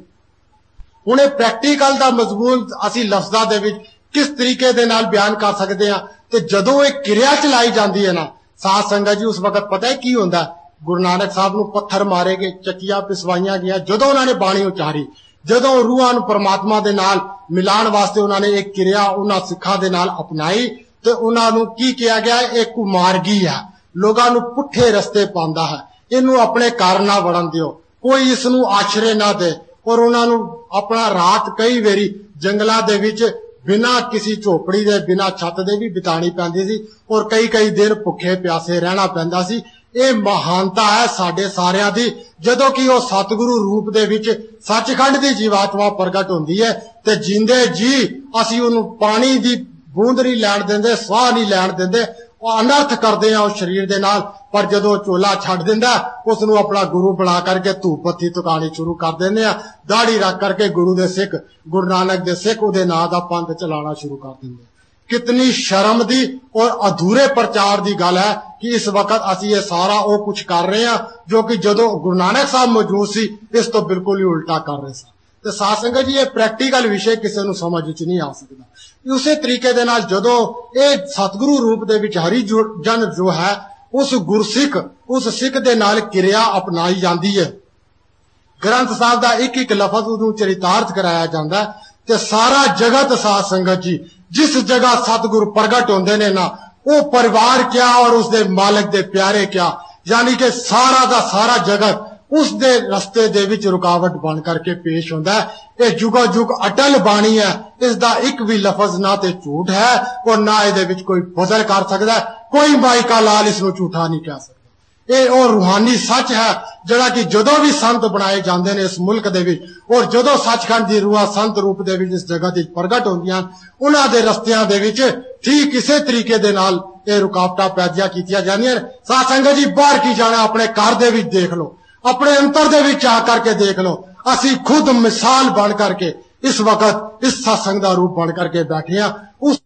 हुण इह प्रैक्टिकल दा मजमून असीं लफ्ज़ां दे विच किस तरीके दे नाल बयान कर सकते हैं? ते जदों एक क्रिया चलाई जाती है ना साध संगत जी, उस वक्त पता है की होंदा? गुरु नानक साहब नूं पत्थर मारे गए, चक्कियां पिसवाइयां गईयां, जदों उन्होंने बाणी उचारी, जदों रूहां नूं परमात्मा दे नाल मिलाण वास्ते उन्होंने एक क्रिया उन्हां सिखां दे नाल अपनाई, ते उन्हां नूं की किया गया? एक कुमारगी है, लोगां नूं पुठे रस्ते पांदा है, इहनूं अपने घर ना वड़न दिओ, कोई इसनूं आश्रय ना दे। और उन्हां नूं अपना रात कई वेरी जंगलां दे विच बिना किसी झोपड़ी दे, बिना छत दे भी बितानी पैंदी सी, और कई कई दिन भुखे प्यासे रहना पैंदा सी। ये महानता है साडे सारियां दी, जदों कि वो सतगुरु रूप दे विच सचखंड दी जीवात्मा प्रगट हुंदी है, ते जिंदे जी असीं उहनूं पानी दी बूंद नहीं लैण दिंदे, स्वाह नहीं लैण दिंदे, अनर्थ करते हैं उस शरीर दे नाल। पर जदों चोला छड्ड दिंदा उसनूं अपना गुरु बना करके धूप बत्ती तुकानी शुरू कर देंदे आ, दाढ़ी रख करके गुरु दे सिख, गुरु नानक दे सिख उहदे नां दा पंथ चलाना शुरू कर दिंदे। कितनी शर्म दी और अधूरे प्रचार दी गल है कि इस वक्त असीं ये सारा वो कुछ कर रहे हैं जो कि जदों गुरु नानक साहब मौजूद सी इस तो बिल्कुल ही उल्टा कर रहे सन। ते साध संगत जी, ये प्रैक्टिकल विषय किसी नूं समझ विच नहीं आ सकदा। उसे तरीके दे नाल जदों ये सतगुरु रूप दे विच हरि जन जो है उस गुरसिख, उस सिख दे नाल क्रिया अपनाई जाती है, ग्रंथ साहब का एक एक लफज उहनूं चरितार्थ कराया जाता है, ते सारा जगत साध संगत जी जिस जगह सतगुरु प्रगट होंदे ने ना, वो परिवार क्या और उसके मालिक दे प्यारे क्या, यानी कि सारा का सारा जगत उस दे रस्ते दे विच रुकावट बन करके पेश होंदा है। ये जुगा जुग अटल बाणी है, इसदा एक भी लफज ना ते झूठ है और ना इहदे विच कोई बदल कर सकदा है, कोई माई का लाल इसनूं झूठा नहीं कह सकदा। ਇਹ ਉਹ ਰੂਹਾਨੀ ਸੱਚ ਹੈ ਜਿਹੜਾ ਕਿ ਜਦੋਂ ਵੀ ਸੰਤ ਬਣਾਏ ਜਾਂਦੇ ਨੇ ਇਸ ਮੁਲਕ ਦੇ ਵਿੱਚ, ਔਰ ਜਦੋਂ ਸੱਚਖੰਡ ਦੀ ਰੂਹਾਂ ਸੰਤ ਰੂਪ ਦੇ ਵਿੱਚ ਇਸ ਜਗ੍ਹਾ ਤੇ ਪ੍ਰਗਟ ਹੁੰਦੀਆਂ, ਉਹਨਾਂ ਦੇ ਰਸਤਿਆਂ ਦੇ ਵਿੱਚ ਠੀਕ ਇਸੇ ਤਰੀਕੇ ਦੇ ਨਾਲ ਇਹ ਰੁਕਾਵਟਾਂ ਪੈਦਾ ਕੀਤੀਆਂ ਜਾਂਦੀਆਂ। ਸਾਧ ਸੰਗਤ ਜੀ, ਬਾਹਰ ਕੀ ਜਾਣਾ, ਆਪਣੇ ਘਰ ਦੇ ਵਿੱਚ ਦੇਖ ਲਓ, ਆਪਣੇ ਅੰਤਰ ਦੇ ਵਿੱਚ ਆ ਕਰਕੇ ਦੇਖ ਲਓ। ਅਸੀਂ ਖੁਦ ਮਿਸਾਲ ਬਣ ਕਰਕੇ ਇਸ ਵਕਤ ਇਸ ਸਤਸੰਗ ਦਾ ਰੂਪ ਬਣ ਕਰਕੇ ਬੈਠੇ ਹਾਂ। ਉਸ